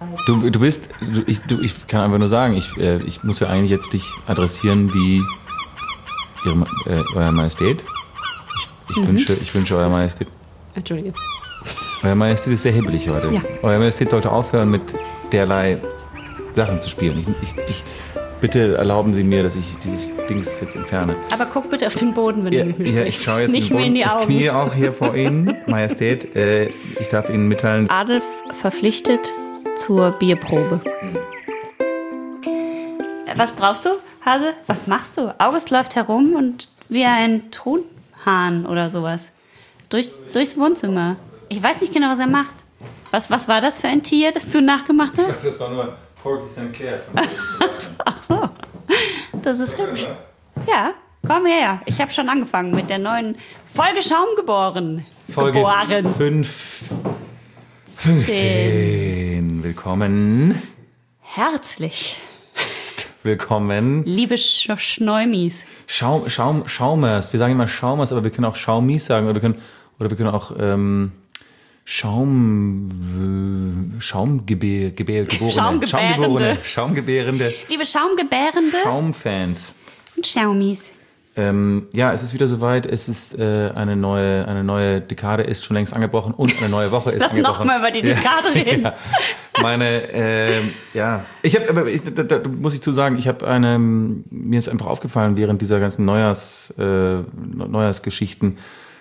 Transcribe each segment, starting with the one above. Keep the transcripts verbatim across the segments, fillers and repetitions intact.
Du, du bist, du, ich, du, ich kann einfach nur sagen, ich, äh, ich muss ja eigentlich jetzt dich adressieren wie Ihre, äh, Euer Majestät. Ich, ich, mhm. wünsche, ich wünsche Euer Majestät. Entschuldige. Euer Majestät ist sehr hibbelig heute. Ja. Euer Majestät sollte aufhören, mit derlei Sachen zu spielen. Ich, ich, ich bitte erlauben Sie mir, dass ich dieses Dings jetzt entferne. Aber guck bitte auf den Boden, wenn ja, du mit mir ja, sprichst. Ich schaue jetzt nicht in den mehr in die Boden. Augen. Ich knie auch hier vor Ihnen, Majestät. Äh, ich darf Ihnen mitteilen. Adolf verpflichtet zur Bierprobe. Hm. Was brauchst du, Hase? Was machst du? August läuft herum und wie ein Thronhahn oder sowas. Durch, durchs Wohnzimmer. Ich weiß nicht genau, was er macht. Was, was war das für ein Tier, das du nachgemacht hast? Ich dachte, das war nur Forky Sinclair. Ach so. Das ist hübsch. Ja, komm her. Ich habe schon angefangen mit der neuen Folge Schaum geboren. Folge geboren. fünf, fünfzehn. Willkommen. Herzlich. Willkommen. Liebe Sch- Schneumis. Schaum, Schaum, Schaumers. Wir sagen immer Schaumers, aber wir können auch Schaumis sagen. Oder wir können, oder wir können auch ähm, Schaum, Schaumgebär, Gebär, Geborene. Schaumgebärende. Schaumgebärende. Liebe Schaumgebärende. Schaumfans. Und Schaumis. Ähm, ja, es ist wieder soweit. Es ist äh, eine neue, eine neue Dekade ist schon längst angebrochen und eine neue Woche ist Lass angebrochen. Lass noch mal über die Dekade ja, reden. Ja. Meine, äh, ja, ich habe, aber ich, da, da muss ich zu sagen, ich habe eine, mir ist einfach aufgefallen während dieser ganzen Neujahrs, äh, Neujahrsgeschichten,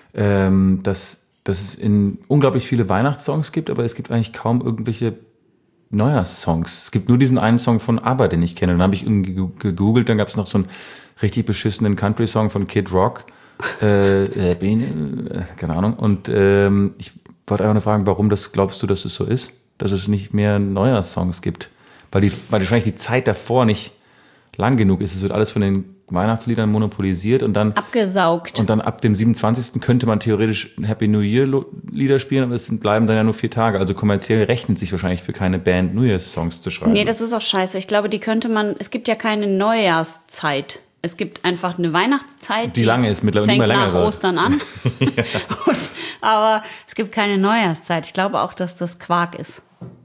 ähm, dass, dass es in unglaublich viele Weihnachtssongs gibt, aber es gibt eigentlich kaum irgendwelche Neujahrssongs. Es gibt nur diesen einen Song von ABBA, den ich kenne. Dann habe ich irgendwie gegoogelt, dann gab es noch so einen richtig beschissenen Country-Song von Kid Rock. Äh, äh, keine Ahnung. Und ähm, ich wollte einfach nur fragen, warum das glaubst du, dass es so ist? Dass es nicht mehr Neujahrssongs gibt? Weil, die, weil wahrscheinlich die Zeit davor nicht lang genug ist. Es wird alles von den Weihnachtsliedern monopolisiert und dann abgesaugt. Und dann ab dem siebenundzwanzigsten könnte man theoretisch Happy New Year Lieder spielen, aber es sind, bleiben dann ja nur vier Tage. Also kommerziell rechnet sich wahrscheinlich für keine Band New Year's Songs zu schreiben. Nee, das ist auch scheiße. Ich glaube, die könnte man, es gibt ja keine Neujahrszeit. Es gibt einfach eine Weihnachtszeit, die, die lange ist, mittlerweile fängt immer länger nach wird. Ostern an. Ja. Und, aber es gibt keine Neujahrszeit. Ich glaube auch, dass das Quark ist.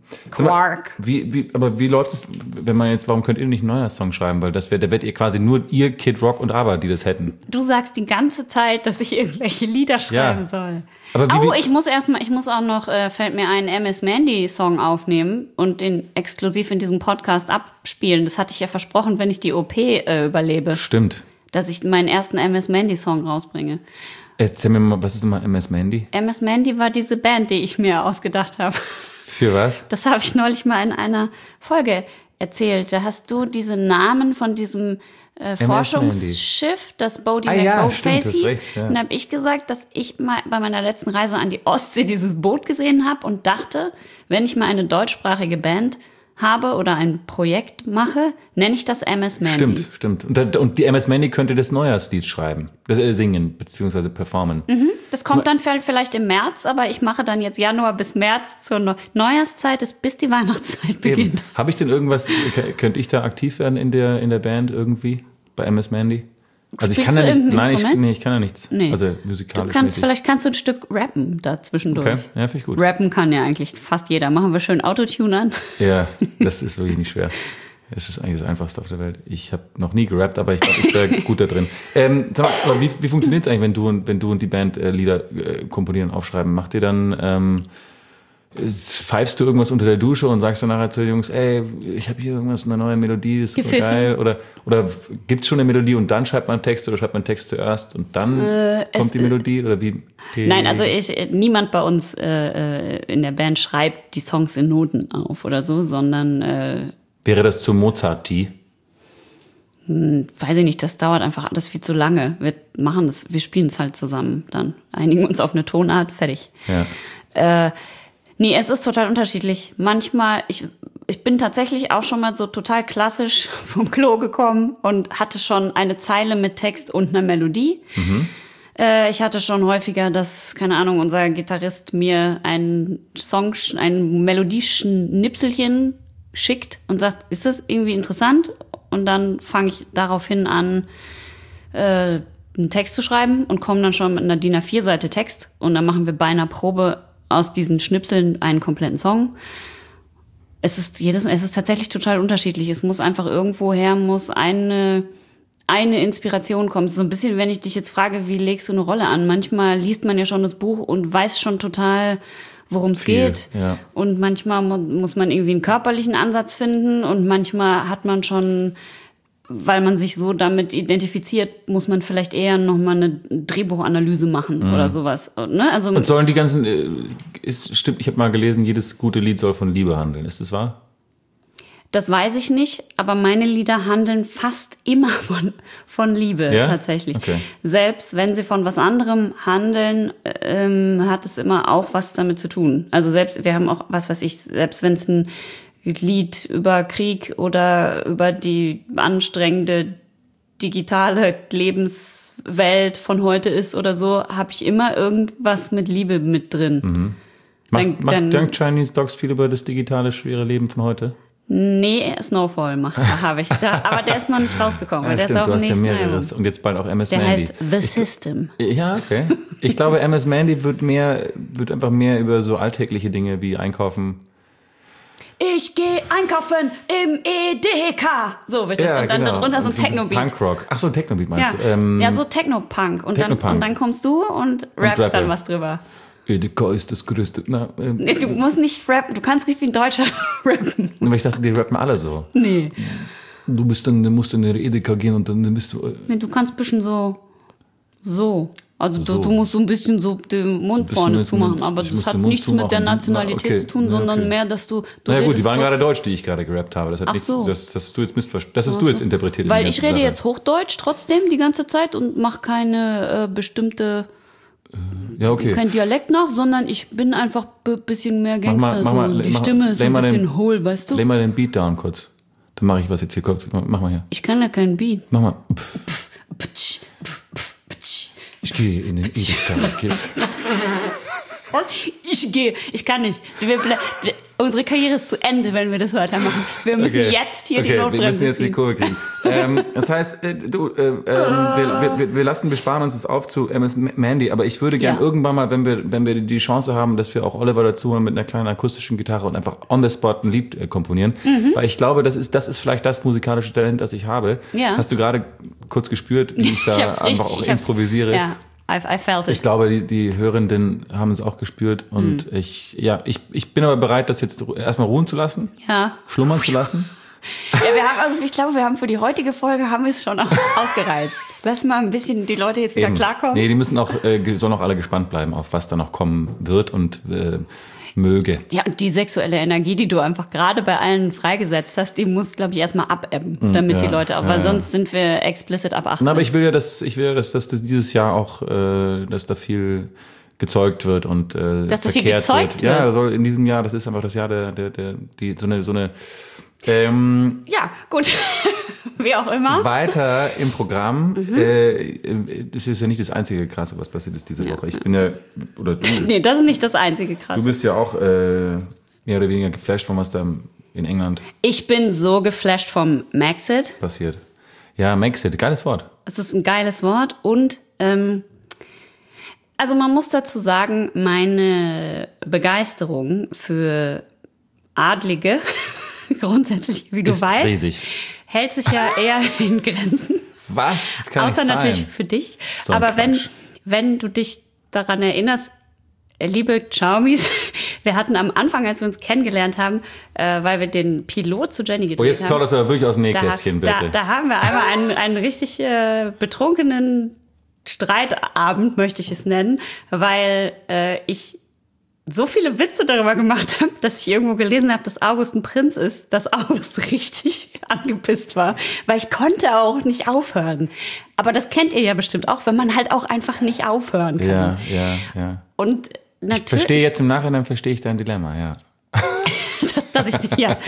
Quark. Mal, wie, wie, aber wie läuft es, wenn man jetzt, warum könnt ihr nicht einen Neujahrssong schreiben? Weil das wäre, da wärt ihr quasi nur ihr, Kid Rock und ABBA, die das hätten. Du sagst die ganze Zeit, dass ich irgendwelche Lieder schreiben ja. soll. Aber wie, oh, wie, ich muss erstmal, ich muss auch noch, äh, fällt mir ein M S Mandy Song aufnehmen und den exklusiv in diesem Podcast abspielen. Das hatte ich ja versprochen, wenn ich die O P äh, überlebe. Stimmt. Dass ich meinen ersten M S Mandy Song rausbringe. Erzähl mir mal, was ist immer M S Mandy? M S Mandy war diese Band, die ich mir ausgedacht habe. Für was? Das habe ich neulich mal in einer Folge erzählt. Da hast du diese Namen von diesem äh, Forschungsschiff, das Bodie ah, McBoatface ja, hieß. recht, ja. Und da habe ich gesagt, dass ich mal bei meiner letzten Reise an die Ostsee dieses Boot gesehen habe und dachte, wenn ich mal eine deutschsprachige Band habe oder ein Projekt mache, nenne ich das M S Mandy. Stimmt, stimmt. Und, da, und die M S Mandy könnte das Neujahrslied schreiben, das äh, singen beziehungsweise performen. Mhm, das kommt dann vielleicht im März, aber ich mache dann jetzt Januar bis März zur Neu- Neujahrszeit, ist bis die Weihnachtszeit beginnt. Habe ich denn irgendwas, könnte ich da aktiv werden in der in der Band irgendwie bei M S Mandy? Also ich kann ja nicht, nein, ich, nee, ich kann ja nichts. Nee. Also musikalisch. Du kannst, mäßig. vielleicht kannst du ein Stück rappen da zwischendurch. Okay, ja, finde ich gut. Rappen kann ja eigentlich fast jeder. Machen wir schön Autotune an. Ja, das ist wirklich nicht schwer. Es ist eigentlich das Einfachste auf der Welt. Ich habe noch nie gerappt, aber ich glaube, ich wäre gut da drin. Ähm, sag mal, aber wie, wie funktioniert es eigentlich, wenn du und wenn du und die Band äh, Lieder äh, komponieren, aufschreiben? Macht ihr dann ähm, pfeifst du irgendwas unter der Dusche und sagst dann nachher zu den Jungs, ey, ich habe hier irgendwas, eine neue Melodie, das ist super geil. Oder, oder gibt es schon eine Melodie und dann schreibt man einen Text oder schreibt man einen Text zuerst und dann äh, kommt die Melodie? Oder wie? Die Nein, also ich, niemand bei uns äh, in der Band schreibt die Songs in Noten auf oder so, sondern äh, wäre das zu Mozart-T? Hm, weiß ich nicht, das dauert einfach alles viel zu lange. Wir machen das, wir spielen es halt zusammen, dann einigen uns auf eine Tonart, fertig. Ja. Äh, Nee, es ist total unterschiedlich. Manchmal, ich, ich bin tatsächlich auch schon mal so total klassisch vom Klo gekommen und hatte schon eine Zeile mit Text und einer Melodie. Mhm. Äh, ich hatte schon häufiger, dass, keine Ahnung, unser Gitarrist mir einen Song, ein Melodieschnipselchen schickt und sagt, ist das irgendwie interessant? Und dann fange ich daraufhin an, äh, einen Text zu schreiben und komme dann schon mit einer D I N A vier Seite Text und dann machen wir bei einer Probe aus diesen Schnipseln einen kompletten Song. es ist jedes, es ist tatsächlich total unterschiedlich. Es muss einfach irgendwoher, muss eine, eine Inspiration kommen. So ein bisschen, wenn ich dich jetzt frage, wie legst du eine Rolle an? Manchmal liest man ja schon das Buch und weiß schon total, worum es geht. Ja. Und manchmal muss man irgendwie einen körperlichen Ansatz finden und manchmal hat man schon, weil man sich so damit identifiziert, muss man vielleicht eher nochmal eine Drehbuchanalyse machen mhm. oder sowas. Ne? Also und sollen die ganzen, äh, ist, stimmt, ich habe mal gelesen, jedes gute Lied soll von Liebe handeln. Ist das wahr? Das weiß ich nicht, aber meine Lieder handeln fast immer von, von Liebe, ja? Tatsächlich. Okay. Selbst wenn sie von was anderem handeln, ähm, hat es immer auch was damit zu tun. Also selbst, wir haben auch, was weiß ich, selbst wenn es ein Lied über Krieg oder über die anstrengende digitale Lebenswelt von heute ist oder so, habe ich immer irgendwas mit Liebe mit drin. Mhm. Macht, dann, macht dann, Young Chinese Dogs viel über das digitale, schwere Leben von heute? Nee, Snowfall macht, habe ich. Da, aber der ist noch nicht rausgekommen, Ja, weil der stimmt, ist auf du dem hast ja nächsten mehreres. Album. Und jetzt bald auch M S Der Mandy. heißt The System. Ja, okay. Ich glaube, M S Mandy wird mehr, wird einfach mehr über so alltägliche Dinge wie Einkaufen. Ich gehe einkaufen im E D K. So wird das. Ja, und dann genau. darunter so ein Und Techno-Beat. Punkrock. Ach so, ein Techno-Beat meinst Ja, du? Ähm, ja so Techno-Punk. Und, Techno-Punk. Dann, und dann kommst du und rappst rappe. dann was drüber. E D K ist das größte. Na, ähm, Nee, du musst nicht rappen, du kannst nicht wie ein Deutscher rappen. aber ich dachte, die rappen alle so. Nee. Du bist dann, musst in der E D K gehen und dann bist du. Äh, Nee, du kannst ein bisschen so. So. Also So. Du, du musst so ein bisschen so den Mund bisschen vorne mit- zumachen, mit- aber ich das muss hat den Mund nichts mit der zumachen. Nationalität Okay. zu tun, Ja, sondern okay. mehr, dass du. du naja gut, die redest waren trotzdem- gerade deutsch, die ich gerade gerappt habe. Das hat Ach nichts, so. das, das hast du jetzt missverstanden. Das hast du jetzt interpretiert. in Weil die ich ganze rede Sache. jetzt Hochdeutsch trotzdem die ganze Zeit und mache keine äh, bestimmte, Ja, okay. kein Dialekt nach, sondern ich bin einfach ein bisschen mehr Gangster. mach mal- so. Die mach- Stimme ist lay ein mal den- bisschen hohl, weißt du? Leg mal den Beat down kurz. Dann mache ich was jetzt hier kurz. Mach mal hier. Ich kann ja keinen Beat. Mach mal. Ptsch, pf, pf, ptsch. Ich gehe in den E D K. Ich gehe. Ich gehe, ich kann nicht. Wir, ble- wir, unsere Karriere ist zu Ende, wenn wir das weitermachen. Wir müssen Okay. jetzt hier okay, die wir Notbremse müssen jetzt die ziehen. Kurve kriegen. ähm, das heißt, äh, du, äh, ähm, wir, wir, wir lassen, wir sparen uns das auf zu M S Mandy, aber ich würde gerne Ja. irgendwann mal, wenn wir, wenn wir die Chance haben, dass wir auch Oliver dazu holen mit einer kleinen akustischen Gitarre und einfach on the spot ein Lied äh, komponieren, Mhm. weil ich glaube, das ist, das ist vielleicht das musikalische Talent, das ich habe. Ja. Hast du gerade kurz gespürt, wie ich da Ich hab's einfach richtig- auch ich hab's- improvisiere? Ja, I, I felt it. Ich glaube, die, die Hörenden haben es auch gespürt und Mhm. ich, ja, ich, ich bin aber bereit, das jetzt erstmal ruhen zu lassen, Ja. schlummern zu lassen. Ja, wir haben, also ich glaube, wir haben für die heutige Folge haben wir es schon ausgereizt. Lass mal ein bisschen die Leute jetzt wieder Eben. klarkommen. Nee, die müssen auch, äh, ge- sollen auch alle gespannt bleiben, auf was da noch kommen wird und äh, möge. Ja, und die sexuelle Energie, die du einfach gerade bei allen freigesetzt hast, die muss, glaube ich, erstmal abebben, damit ja, die Leute auch, ja, weil ja. sonst sind wir explicit ab achtzehn. Na, aber ich will ja, dass ich will ja, dass, dass das dieses Jahr auch, äh, dass da viel gezeugt wird und äh, Dass da viel verkehrt gezeugt wird. Ja, wird? soll in diesem Jahr, das ist einfach das Jahr der, der, der die so eine so eine ähm, Ja, gut. Wie auch immer. weiter im Programm. Mhm. Äh, das ist ja nicht das einzige Krasse, was passiert ist diese Woche. Ich bin ja, oder du, Nee, das ist nicht das einzige Krasse. du bist ja auch äh, mehr oder weniger geflasht von was da in England Ich bin so geflasht vom Maxit. passiert. Ja, Maxit, geiles Wort. Es ist ein geiles Wort und ähm, also man muss dazu sagen, meine Begeisterung für Adlige, grundsätzlich, wie du Ist weißt, riesig. hält sich ja eher in Grenzen. Was? Das kann Außer nicht sein. natürlich für dich. So ein Aber wenn, Quatsch. wenn du dich daran erinnerst, äh, liebe Xiaomis, wir hatten am Anfang, als wir uns kennengelernt haben, äh, weil wir den Pilot zu Jenny gedreht Oh, jetzt haben. plauderst du aber wirklich aus dem Da, Nähkästchen, da, bitte. da haben wir einmal einen, einen richtig äh, betrunkenen Streitabend, möchte ich es nennen, weil äh, ich so viele Witze darüber gemacht habe, dass ich irgendwo gelesen habe, dass August ein Prinz ist, dass August richtig angepisst war, weil ich konnte auch nicht aufhören. Aber das kennt ihr ja bestimmt auch, wenn man halt auch einfach nicht aufhören kann. Ja, ja, ja. Und Ich natürlich, verstehe jetzt im Nachhinein, verstehe ich dein Dilemma, ja. dass, dass ich ja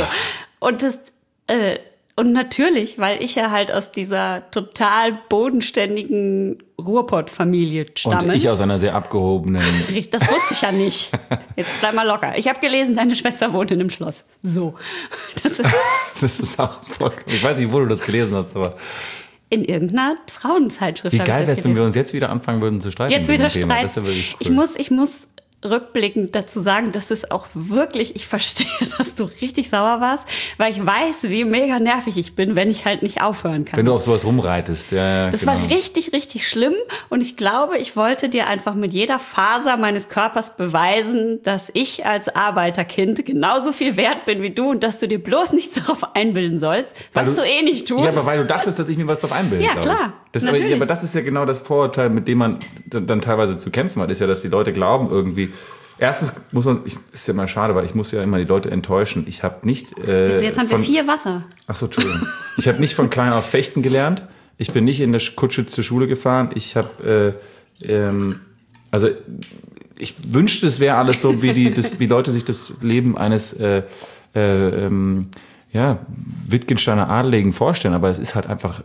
so und das äh, und natürlich, weil ich ja halt aus dieser total bodenständigen Ruhrpott-Familie stamme. Und ich aus einer sehr abgehobenen... Richtig, das wusste ich ja nicht. Jetzt bleib mal locker. Ich habe gelesen, deine Schwester wohnt in einem Schloss. So. Das ist Das ist auch voll... Ich weiß nicht, wo du das gelesen hast, aber... in irgendeiner Frauenzeitschrift. Wie habe ich geil das wäre es, wenn gelesen. wir uns jetzt wieder anfangen würden zu streiten. Jetzt mit wieder dem Thema. streiten. Das ist ja wirklich cool. Ich muss, ich muss rückblickend dazu sagen, dass es auch wirklich, ich verstehe, dass du richtig sauer warst, weil ich weiß, wie mega nervig ich bin, wenn ich halt nicht aufhören kann. Wenn du auf sowas rumreitest. Ja, das genau. war richtig, richtig schlimm und ich glaube, ich wollte dir einfach mit jeder Faser meines Körpers beweisen, dass ich als Arbeiterkind genauso viel wert bin wie du und dass du dir bloß nichts darauf einbilden sollst, was du, du eh nicht tust. Ja, aber weil du dachtest, dass ich mir was darauf einbilde. Ja, klar. Das, aber, aber das ist ja genau das Vorurteil, mit dem man dann, dann teilweise zu kämpfen hat, ist ja, dass die Leute glauben irgendwie. Erstens muss man, ich, ist ja mal schade, weil ich muss ja immer die Leute enttäuschen. Ich habe nicht. Äh, Jetzt haben von, wir vier Wasser. Ach so, Entschuldigung. Ich habe nicht von klein auf fechten gelernt. Ich bin nicht in der Kutsche zur Schule gefahren. Ich habe, äh, ähm, also ich wünschte, es wäre alles so, wie die, das, wie Leute sich das Leben eines äh, äh, ähm, ja, Wittgensteiner Adeligen vorstellen. Aber es ist halt einfach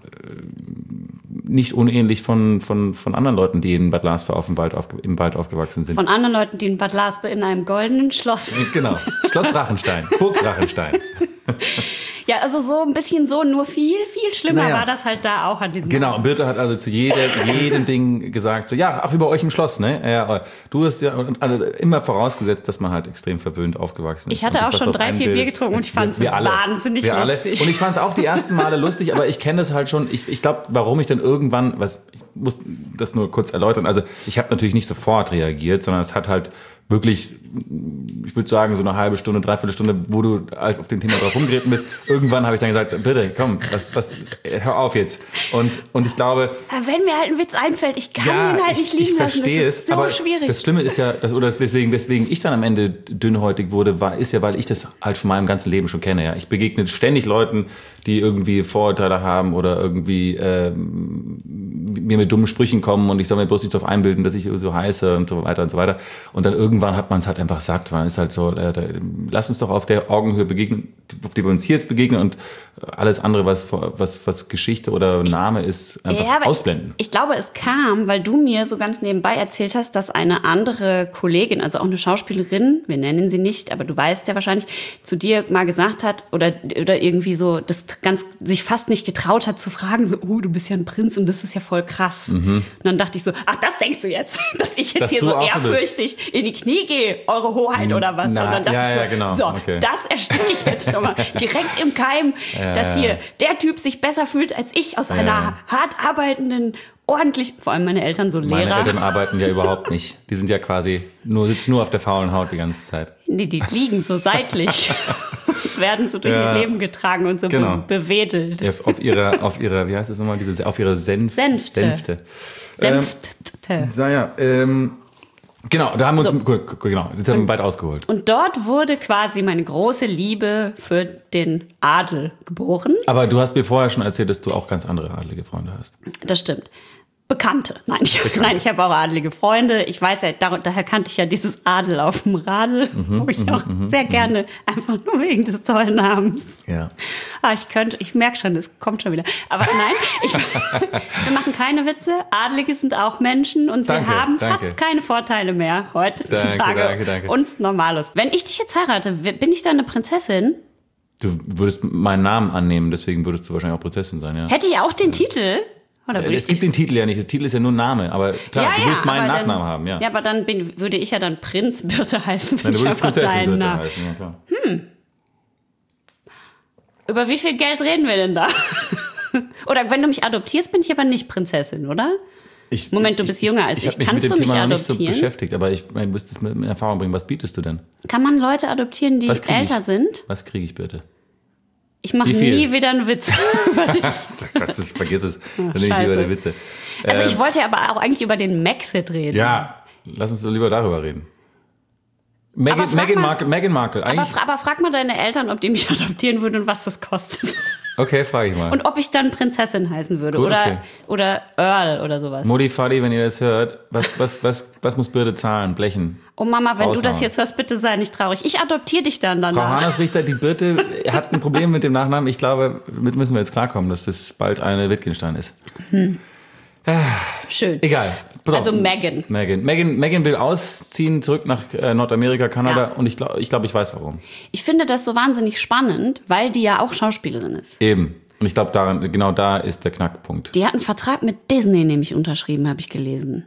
nicht unähnlich von, von, von anderen Leuten, die in Bad Larsvau auf dem Wald auf, im Wald aufgewachsen sind. Von anderen Leuten, die in Bad Larsvau in einem goldenen Schloss. Genau, Schloss Drachenstein, Burg Drachenstein. Ja, also so ein bisschen so, nur viel, viel schlimmer naja. war das halt da auch an diesem Genau, Ort. und Birte hat also zu jedem, jedem Ding gesagt, so, ja, auch wie bei euch im Schloss, ne? Ja, du hast ja also immer vorausgesetzt, dass man halt extrem verwöhnt aufgewachsen ist. Ich hatte auch schon drei, vier Bier getrunken und ich fand es wahnsinnig wir lustig. Alle. Und ich fand es auch die ersten Male lustig, aber ich kenne das halt schon. Ich, ich glaube, warum ich dann irgendwann, was ich muss das nur kurz erläutern, also ich habe natürlich nicht sofort reagiert, sondern es hat halt wirklich, ich würde sagen, so eine halbe Stunde, dreiviertel Stunde, wo du halt auf dem Thema drauf rumgeritten bist. Irgendwann habe ich dann gesagt, bitte, komm, was, was, hör auf jetzt. Und, und ich glaube... Wenn mir halt ein Witz einfällt, ich kann ja, ihn halt ich, nicht liegen ich lassen. verstehe das ist es, so aber schwierig. Das Schlimme ist ja, dass, oder weswegen, weswegen ich dann am Ende dünnhäutig wurde, war, ist ja, weil ich das halt von meinem ganzen Leben schon kenne. Ja. Ich begegne ständig Leuten, die irgendwie Vorurteile haben oder irgendwie ähm, mir mit dummen Sprüchen kommen und ich soll mir bloß nicht darauf einbilden, dass ich so heiße und so weiter und so weiter. Und dann irgendwann hat man es halt einfach gesagt, man ist halt so, äh, da, lass uns doch auf der Augenhöhe begegnen, auf die wir uns hier jetzt begegnen und alles andere, was was was Geschichte oder Name ist, einfach ja, ausblenden. Ich, ich glaube, es kam, weil du mir so ganz nebenbei erzählt hast, dass eine andere Kollegin, also auch eine Schauspielerin, wir nennen sie nicht, aber du weißt ja wahrscheinlich, zu dir mal gesagt hat oder oder irgendwie so das ganz sich fast nicht getraut hat zu fragen, so, oh, du bist ja ein Prinz und das ist ja voll krass. Mhm. Und dann dachte ich so, ach, das denkst du jetzt, dass ich jetzt dass hier so ehrfürchtig in die Knie gehe, eure Hoheit oder was? Na, und dann dachte ja, ich so, ja, genau. so okay. das ersticke ich jetzt schon mal direkt im Keim, ja, dass hier der Typ sich besser fühlt als ich aus einer ja. hart arbeitenden, ordentlich, vor allem meine Eltern so Lehrer. Meine Eltern arbeiten ja überhaupt nicht. Die sind ja quasi nur, sitzen nur auf der faulen Haut die ganze Zeit. Nee, die liegen so seitlich. werden so durch ja, ihr Leben getragen und so genau. be- bewedelt. Ja, auf ihrer, auf ihrer, wie heißt das nochmal, diese, auf ihrer Senf- Senfte. Senfte. Senfte. Ähm, so, ja, ähm, genau, da haben wir uns, so. genau, das haben wir weit ausgeholt. Und dort wurde quasi meine große Liebe für den Adel geboren. Aber du hast mir vorher schon erzählt, dass du auch ganz andere adelige Freunde hast. Das stimmt. Bekannte. Nein, ich, nein, ich habe auch adlige Freunde. Ich weiß ja, da, daher kannte ich ja dieses Adel auf dem Radl, mhm, wo ich auch mhm, sehr gerne, einfach nur wegen des tollen Namens. Ja. Ah, ich könnte, ich merke schon, es kommt schon wieder. Aber nein, ich, wir machen keine Witze. Adlige sind auch Menschen und sie danke, haben danke. fast keine Vorteile mehr heutzutage. Danke, danke, danke. Uns Normales. Wenn ich dich jetzt heirate, bin ich dann eine Prinzessin? Du würdest meinen Namen annehmen, deswegen würdest du wahrscheinlich auch Prinzessin sein, ja. Hätte ich auch den Titel? Oder es gibt den Titel ja nicht, der Titel ist ja nur Name, aber klar, ja, du würdest ja, meinen dann, Nachnamen haben, ja. Ja, aber dann bin, würde ich ja dann Prinz Birte heißen, wenn Nein, du ich würdest einfach Prinzessin deinen Birte Namen. heißen, ja klar. Hm. Über wie viel Geld reden wir denn da? Oder wenn du mich adoptierst, bin ich aber nicht Prinzessin, oder? Ich, Moment, du bist ich, jünger als ich. ich. Ich habe mich Kannst mit dem du mich Thema noch adoptieren? nicht so beschäftigt, aber ich, ich müsste es mit in Erfahrung bringen. Was bietest du denn? Kann man Leute adoptieren, die älter ich? sind? Was kriege ich bitte? Ich mache nie wieder einen Witz über dich. Was, vergiss es, oh, dann nehme ich lieber die Witze. Also ähm, ich wollte aber auch eigentlich über den Maxit reden. Ja, lass uns lieber darüber reden. Meghan, Meghan Markle, Meghan Markle. Aber, aber frag mal deine Eltern, ob die mich adoptieren würden und was das kostet. Okay, frage ich mal. Und ob ich dann Prinzessin heißen würde. Gut, oder, okay. oder Earl oder sowas. Mutti, Vati, wenn ihr das hört, was, was, was, was muss Birte zahlen? Blechen? Oh Mama, wenn Raushauen. du das jetzt hörst, bitte sei nicht traurig. Ich adoptiere dich dann danach. Frau Hannes-Richter, die Birte hat ein Problem mit dem Nachnamen. Ich glaube, damit müssen wir jetzt klarkommen, dass das bald eine Wittgenstein ist. Hm. Schön. Egal. Pass also auf. Meghan. Meghan. Meghan. Meghan will ausziehen, zurück nach äh, Nordamerika, Kanada. Ja. Und ich glaube, ich, glaub, ich weiß warum. Ich finde das so wahnsinnig spannend, weil die ja auch Schauspielerin ist. Eben. Und ich glaube, daran, genau da ist der Knackpunkt. Die hat einen Vertrag mit Disney nämlich unterschrieben, habe ich gelesen.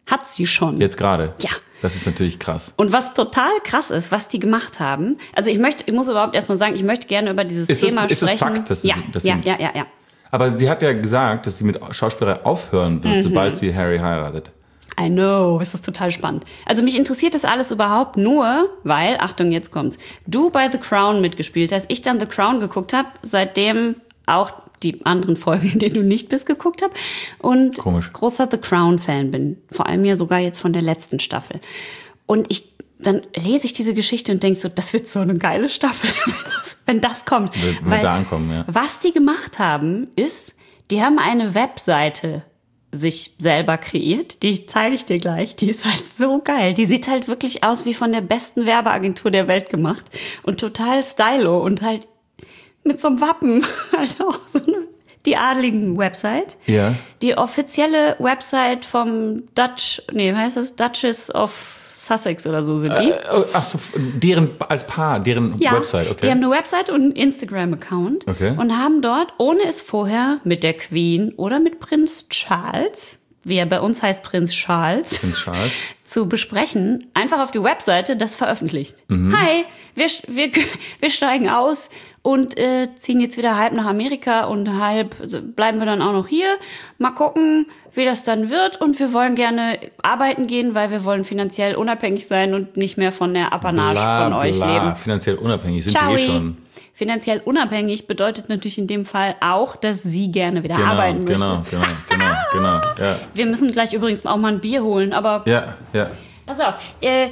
Hat sie schon. Jetzt gerade? Ja. Das ist natürlich krass. Und was total krass ist, was die gemacht haben, also ich möchte, ich muss überhaupt erstmal sagen, ich möchte gerne über dieses ist Thema das, ist sprechen. Das Fakt, dass ja, sie, dass ja, sie, ja, ja, ja. Aber sie hat ja gesagt, dass sie mit Schauspielerei aufhören wird, mhm. sobald sie Harry heiratet. I know, es ist total spannend. Also mich interessiert das alles überhaupt nur, weil, Achtung, jetzt kommt's, du bei The Crown mitgespielt hast, ich dann The Crown geguckt habe, seitdem auch die anderen Folgen, in denen du nicht bist, geguckt habe und Komisch. großer The Crown-Fan bin. Vor allem ja sogar jetzt von der letzten Staffel. Und ich dann lese ich diese Geschichte und denke so, das wird so eine geile Staffel, wenn das, wenn das kommt. Wird, wird weil da ankommen, ja. Was die gemacht haben, ist, die haben eine Webseite sich selber kreiert, die zeige ich dir gleich, die ist halt so geil. Die sieht halt wirklich aus wie von der besten Werbeagentur der Welt gemacht und total stylo und halt mit so einem Wappen, halt auch so eine, die adligen Website. Ja. Die offizielle Website vom Dutch, nee, wie heißt das? Duchess of Sussex oder so sind die. Äh, ach so, deren, als Paar, deren ja, Website, okay. Die haben eine Website und einen Instagram-Account okay. und haben dort, ohne es vorher mit der Queen oder mit Prinz Charles, wie er bei uns heißt Prinz Charles, Prinz Charles, zu besprechen, einfach auf die Webseite das veröffentlicht. Mhm. Hi, wir, wir, wir steigen aus und äh, ziehen jetzt wieder halb nach Amerika und halb bleiben wir dann auch noch hier. Mal gucken, wie das dann wird. Und wir wollen gerne arbeiten gehen, weil wir wollen finanziell unabhängig sein und nicht mehr von der Apanage bla, von euch bla. leben. Finanziell unabhängig sind Ciao. sie eh schon. Finanziell unabhängig bedeutet natürlich in dem Fall auch, dass sie gerne wieder Genau, arbeiten möchte. genau, genau, genau, genau, ja. Wir müssen gleich übrigens auch mal ein Bier holen, aber Ja, ja. pass auf. Äh,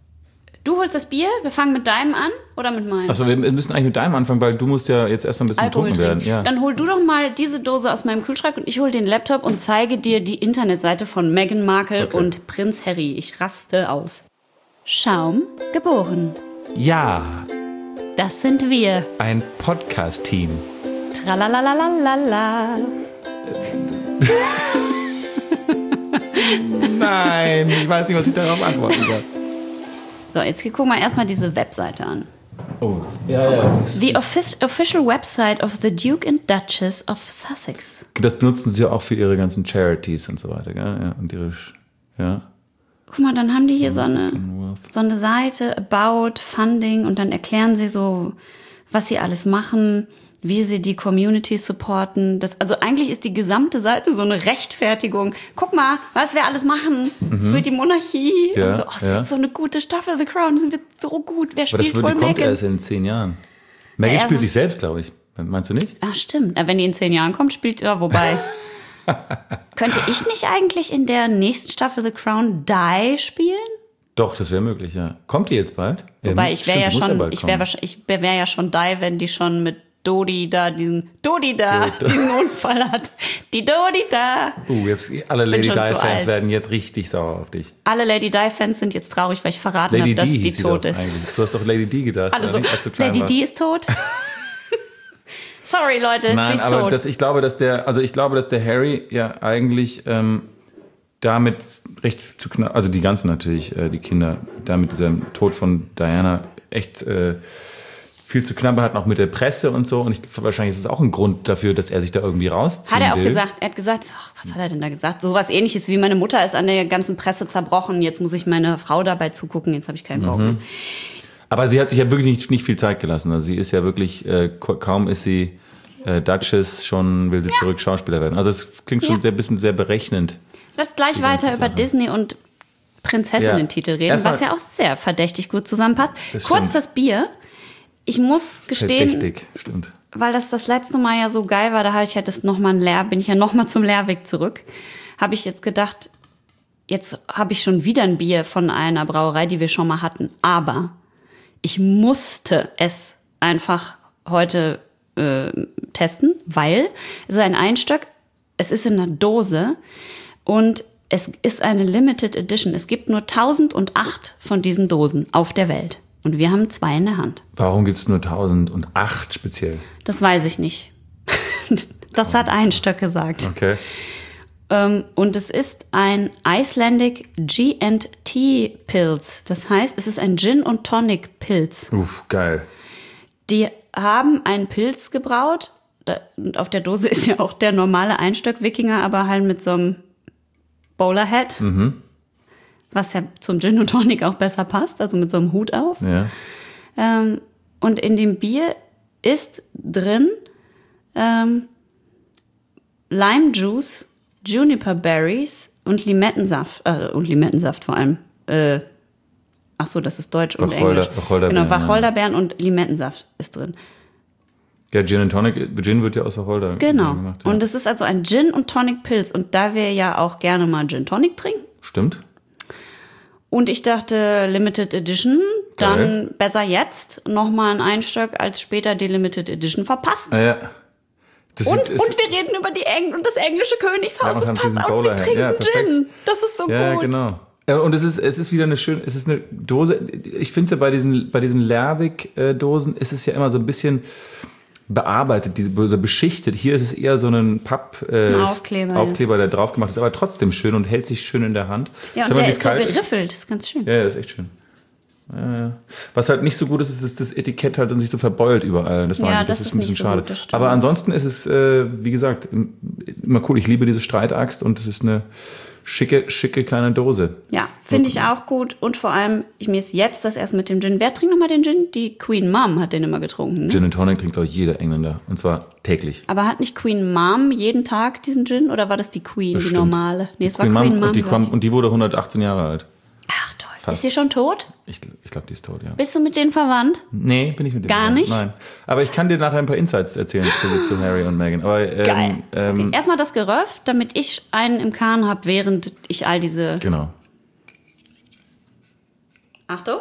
du holst das Bier, wir fangen mit deinem an oder mit meinem? Achso, wir müssen eigentlich mit deinem anfangen, weil du musst ja jetzt erstmal ein bisschen Alkohol betrunken werden. trinken. Ja. Dann hol du doch mal diese Dose aus meinem Kühlschrank und ich hol den Laptop und zeige dir die Internetseite von Meghan Markle Okay. und Prinz Harry. Ich raste aus. Schaum geboren. ja, Das sind wir. ein Podcast-Team. Tralalalalala. Nein, ich weiß nicht, was ich darauf antworten soll. So, jetzt gucken wir erstmal diese Webseite an. Oh, ja, ja. The offic- official website of the Duke and Duchess of Sussex. Das benutzen sie ja auch für ihre ganzen Charities und so weiter, gell? Ja, und ihre, ja. Guck mal, dann haben die hier so eine, so eine Seite, About, Funding, und dann erklären sie so, was sie alles machen, wie sie die Community supporten. Das, also eigentlich ist die gesamte Seite so eine Rechtfertigung. Guck mal, was wir alles machen Mhm. für die Monarchie. Ja, und so. Oh, es ja. wird so eine gute Staffel, The Crown, das wird so gut. Wer Aber das spielt wird, voll die kommt Meghan? erst in zehn Jahren. Meghan Ja, spielt aber- sich selbst, glaube ich. Meinst du nicht? Ja, stimmt. Ja, wenn die in zehn Jahren kommt, spielt ja, wobei. Könnte ich nicht eigentlich in der nächsten Staffel The Crown Di spielen? Doch, das wäre möglich, ja. Kommt die jetzt bald? Wobei Ähm, ich wäre stimmt, ja die muss schon, bald ich wäre kommen. wahrscheinlich, ich wäre ja schon die, wenn die schon mit Dodi da diesen, Dodi da, Dodi. diesen Unfall hat. Die Dodi da. Uh, jetzt alle bin Lady schon zu Di-Fans alt. werden jetzt richtig sauer auf dich. Alle Lady Di-Fans sind jetzt traurig, weil ich verraten habe, Lady dass D die hieß sie tot doch ist. eigentlich. Du hast doch Lady D gedacht, Alle oder so, nicht, als du klein Lady warst. D ist tot. Sorry, Leute, Nein, sie ist aber tot. das, ich glaube, dass der, also ich glaube, dass der Harry ja eigentlich ähm, damit recht zu knapp, also die ganzen natürlich, äh, die Kinder, da mit diesem Tod von Diana echt äh, viel zu knabbern hatten, auch mit der Presse und so. Und ich, wahrscheinlich ist es auch ein Grund dafür, dass er sich da irgendwie rausziehen Hat er auch will. gesagt. Er hat gesagt, ach, was hat er denn da gesagt? So was Ähnliches wie meine Mutter ist an der ganzen Presse zerbrochen. Jetzt muss ich meine Frau dabei zugucken. Jetzt habe ich keinen Bock. Mhm. Aber sie hat sich ja wirklich nicht, nicht viel Zeit gelassen. Also sie ist ja wirklich, äh, kaum ist sie äh, Duchess, schon will sie zurück Schauspieler werden. Also es klingt schon Ja. sehr bisschen sehr berechnend. Lass gleich Die weiter ganze über Sache. Disney und Prinzessinnen-Titel reden, Erstmal- was ja auch sehr verdächtig gut zusammenpasst. Das Kurz stimmt. das Bier. Ich muss gestehen, Verdächtig, stimmt. weil das das letzte Mal ja so geil war, da hatte ich ja das noch mal ein Leer, bin ich ja noch mal zum Leerweg zurück. Habe ich jetzt gedacht, jetzt habe ich schon wieder ein Bier von einer Brauerei, die wir schon mal hatten. Aber ich musste es einfach heute äh, testen, weil es ist ein Einstock, es ist in einer Dose und es ist eine Limited Edition. Es gibt nur tausendacht von diesen Dosen auf der Welt. Und wir haben zwei in der Hand. Warum gibt es nur tausendacht speziell? Das weiß ich nicht. Das hat Einstöck gesagt. Okay. Ähm, und es ist ein Icelandic G and T Pilz. Das heißt, es ist ein Gin und Tonic Pilz. Uff, geil. Die haben einen Pilz gebraut. Da, und auf der Dose ist ja auch der normale Einstöck-Wikinger, aber halt mit so einem Bowlerhead. Mhm. was ja zum Gin und Tonic auch besser passt, also mit so einem Hut auf. Ja. Ähm, und in dem Bier ist drin ähm, Lime Juice, Juniper Berries und Limettensaft. Äh, und Limettensaft vor allem. Äh, ach so, das ist Deutsch und Wacholder, Englisch. Wacholderbeeren, genau, Wacholderbeeren ja. und Limettensaft ist drin. Ja, Gin and Tonic, Gin wird ja aus Wacholder genau. gemacht. Ja. Und es ist also ein Gin und Tonic Pilz. Und da wir ja auch gerne mal Gin Tonic trinken. Stimmt. Und ich dachte, Limited Edition, dann Geil. besser jetzt nochmal ein Einstück, als später die Limited Edition verpasst. Ah, ja. Das Und, ist, und wir reden über die Eng und das englische Königshaus. Ja, das passt auch. Wir trinken ja, Gin. Das ist so ja, gut. Ja, genau. Und es ist, es ist wieder eine schöne, es ist eine Dose. Ich finde es ja bei diesen, bei diesen Lerwick-Dosen ist es ja immer so ein bisschen bearbeitet, diese, so beschichtet. Hier ist es eher so ein Papp, äh, ein Aufkleber, Aufkleber, der drauf gemacht ist, aber trotzdem schön und hält sich schön in der Hand. Ja, und Sag mal, der wie ist es so kalt geriffelt. Das ist ganz schön. Ja, ja, das ist echt schön. Ja, ja. Was halt nicht so gut ist, ist, dass das Etikett halt dann sich so verbeult überall. Das, war, Ja, das, das ist ist ein bisschen nicht so schade. gut, das stimmt. Aber ansonsten ist es, äh, wie gesagt, immer cool. Ich liebe diese Streitaxt und es ist eine schicke, schicke kleine Dose. Ja, finde ich auch gut. Und vor allem, ich mir ist jetzt das erst mit dem Gin. Wer trinkt nochmal den Gin? Die Queen Mom hat den immer getrunken. Ne? Gin and Tonic trinkt, glaube ich, jeder Engländer. Und zwar täglich. Aber hat nicht Queen Mom jeden Tag diesen Gin? Oder war das die Queen, Das die stimmt. normale? Nee, es Die war Queen Mom. und, die glaub kam, ich. und die wurde hundertachtzehn Jahre alt. Ach toll. Fast. Ist sie schon tot? Ich, ich glaube, die ist tot, ja. Bist du mit denen verwandt? Nee, bin ich mit denen. Gar verwandt. nicht? Nein. Aber ich kann dir nachher ein paar Insights erzählen zu, zu Harry und Meghan. Aber, ähm, Geil. Ähm, Okay. Erstmal das Geröff, damit ich einen im Kahn habe, während ich all diese... Genau. Achtung.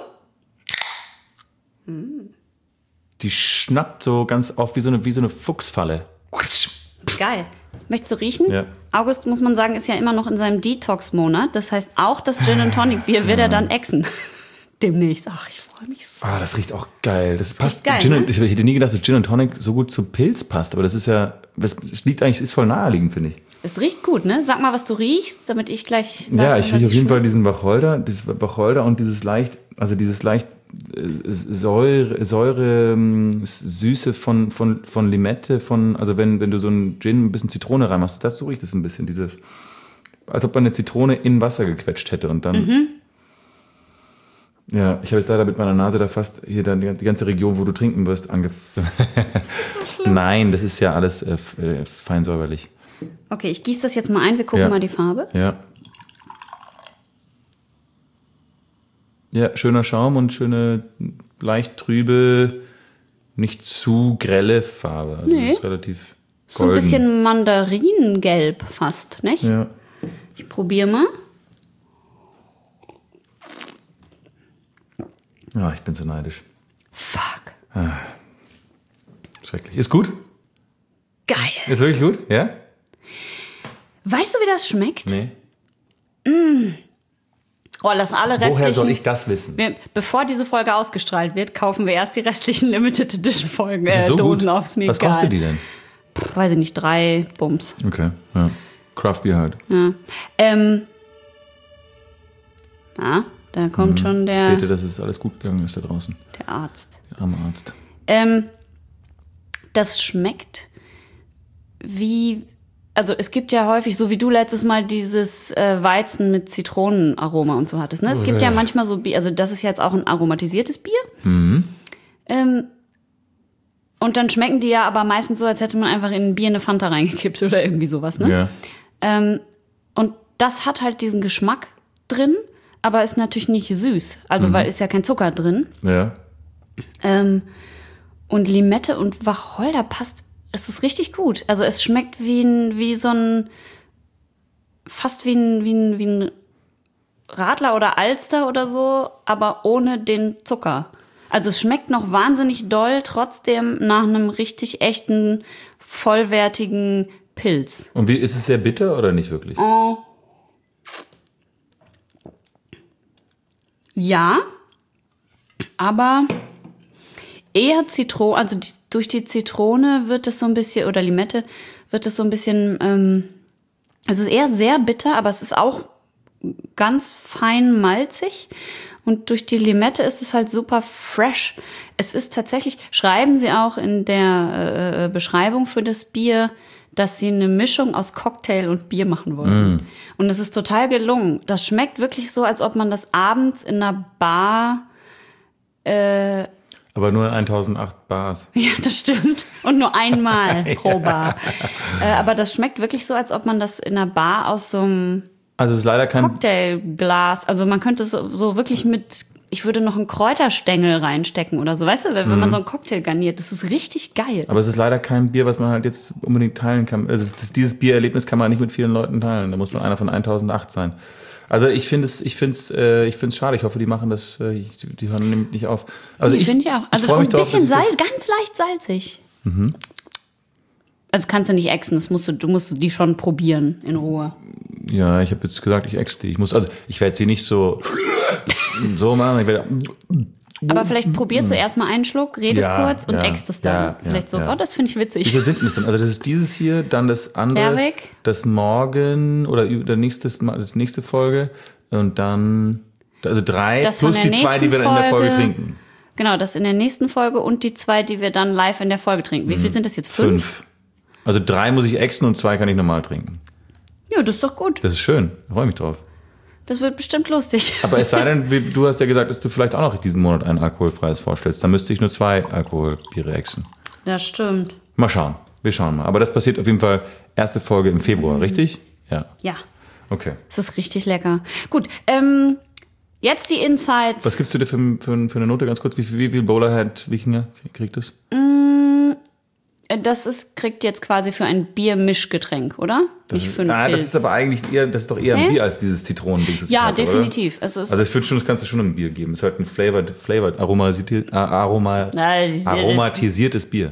Die schnappt so ganz auf wie so eine, wie so eine Fuchsfalle. Geil. Möchtest du riechen? Ja. August, muss man sagen, ist ja immer noch in seinem Detox-Monat. Das heißt, auch das Gin and Tonic Bier wird er dann exen. Demnächst. Ach, ich freue mich so. Ah, das riecht auch geil. Das, passt. geil, Gin ne? und, ich hätte nie gedacht, dass Gin und Tonic so gut zu Pilz passt. Aber das ist ja, das, das liegt eigentlich, ist voll naheliegend, finde ich. Es riecht gut, ne? Sag mal, was du riechst, damit ich gleich sag, Ja, ich was rieche auf jeden schmecke. Fall diesen Wacholder, dieses Wacholder und dieses leicht, also dieses leicht äh, Säure, Säure ähm, Süße von, von, von Limette, von, also wenn, wenn du so einen Gin ein bisschen Zitrone reinmachst, das so riecht es ein bisschen, diese, als ob man eine Zitrone in Wasser gequetscht hätte und dann. Mhm. Ja, ich habe jetzt leider mit meiner Nase da fast hier dann die ganze Region, wo du trinken wirst, angefangen. So schlimm. Nein, das ist ja alles äh, äh, fein säuberlich. Okay, ich gieße das jetzt mal ein. Wir gucken Ja. mal die Farbe. Ja. Ja, schöner Schaum und schöne, leicht trübe, nicht zu grelle Farbe. Also Nee. das ist relativ So ein golden. bisschen Mandarinengelb fast, nicht? Ja. Ich probiere mal. Ja, ich bin so neidisch. Fuck. Schrecklich. Ist gut? Geil. Ist wirklich gut? Ja? Weißt du, wie das schmeckt? Nee. Oh, lass alle restlichen... Woher soll ich das wissen? Wir, bevor diese Folge ausgestrahlt wird, kaufen wir erst die restlichen Limited Edition Folgen, Das ist äh, so Dosen gut. aufs mir Was kostet die denn? Pff, weiß ich nicht, drei Bums. Okay, ja. Craft Beer halt. Ja. Ähm, na, da kommt schon Ich der, bete, dass es alles gut gegangen ist da draußen. der Arzt. Der arme Arzt. Ähm, das schmeckt wie, also es gibt ja häufig, so wie du letztes Mal dieses äh, Weizen mit Zitronenaroma und so hattest. Ne? Es gibt ja manchmal so Bier, also das ist jetzt auch ein aromatisiertes Bier. Ähm, und dann schmecken die ja aber meistens so, als hätte man einfach in ein Bier eine Fanta reingekippt oder irgendwie sowas. Ne? Ja. Ähm, und das hat halt diesen Geschmack drin, aber ist natürlich nicht süß. Also weil ist ja kein Zucker drin. Ja. Ähm, und Limette und Wacholder passt, es ist richtig gut. Also es schmeckt wie ein, wie so ein, fast wie ein, wie ein, wie ein Radler oder Alster oder so, aber ohne den Zucker. Also es schmeckt noch wahnsinnig doll, trotzdem nach einem richtig echten, vollwertigen Pilz. Und wie, ist es sehr bitter oder nicht wirklich? Oh. Ja, aber eher Zitrone, also die, durch die Zitrone wird es so ein bisschen, oder Limette, wird es so ein bisschen, ähm, es ist eher sehr bitter, aber es ist auch ganz fein malzig. Und durch die Limette ist es halt super fresh. Es ist tatsächlich, schreiben sie auch in der äh, Beschreibung für das Bier, dass sie eine Mischung aus Cocktail und Bier machen wollten. Mm. Und es ist total gelungen. Das schmeckt wirklich so, als ob man das abends in einer Bar... Äh, Aber nur in tausendacht Bars. Ja, das stimmt. Und nur einmal pro Bar. Äh, aber das schmeckt wirklich so, als ob man das in einer Bar aus so einem also es ist leider kein Cocktailglas, also man könnte es so, so wirklich mit, ich würde noch einen Kräuterstängel reinstecken oder so, weißt du, wenn, mhm. wenn man so einen Cocktail garniert, das ist richtig geil. Aber es ist leider kein Bier, was man halt jetzt unbedingt teilen kann. Also das, dieses Biererlebnis kann man nicht mit vielen Leuten teilen, da muss man einer von tausendacht sein. Also ich finde es, ich finde es, äh, ich finde es schade. Ich hoffe, die machen das, äh, die, die hören nämlich nicht auf. Also die ich finde ich auch. Also ich ein drauf, bisschen Salz, das ganz leicht salzig. Mhm. Also kannst du nicht exen, das musst du, du musst die schon probieren in Ruhe. Ja, ich habe jetzt gesagt, ich ex die. Ich muss, also ich werde sie nicht so so machen. Ich werde, aber vielleicht probierst du erstmal einen Schluck, redest ja, kurz und ja, ext es dann. Ja, vielleicht ja, so, ja. oh, das finde ich witzig. Wie viel sind das denn? Also das ist dieses hier, dann das andere, Lerwick. das morgen oder der nächste, das nächste Folge und dann, also drei das plus die zwei, die wir dann in der Folge trinken. Genau, das in der nächsten Folge und die zwei, die wir dann live in der Folge trinken. Wie viel sind das jetzt? Fünf? Fünf. Also drei muss ich exen und zwei kann ich normal trinken. Ja, das ist doch gut. Das ist schön. Ich freue mich drauf. Das wird bestimmt lustig. Aber es sei denn, wie, du hast ja gesagt, dass du vielleicht auch noch diesen Monat ein alkoholfreies vorstellst. Dann müsste ich nur zwei Alkoholbiere exen. Das stimmt. Mal schauen. Wir schauen mal. Aber das passiert auf jeden Fall erste Folge im Februar, mhm. richtig? Ja. Ja. Okay. Das ist richtig lecker. Gut, ähm, jetzt die Insights. Was gibst du dir für, für, für eine Note ganz kurz? Wie viel, wie viel Bowlerhead Wikinger kriegt es? Mm, das ist, kriegt jetzt quasi für ein Biermischgetränk, oder? Das Nicht ist, für einen ah, Pilz. das ist aber eigentlich eher, das ist doch eher okay. ein Bier als dieses Zitronending. Ja, hat, definitiv. Es ist also ich würde schon, das kannst du schon ein Bier geben. Es ist halt ein flavored, flavored aromatisiert, aroma, Nein, aromatisiertes Bier.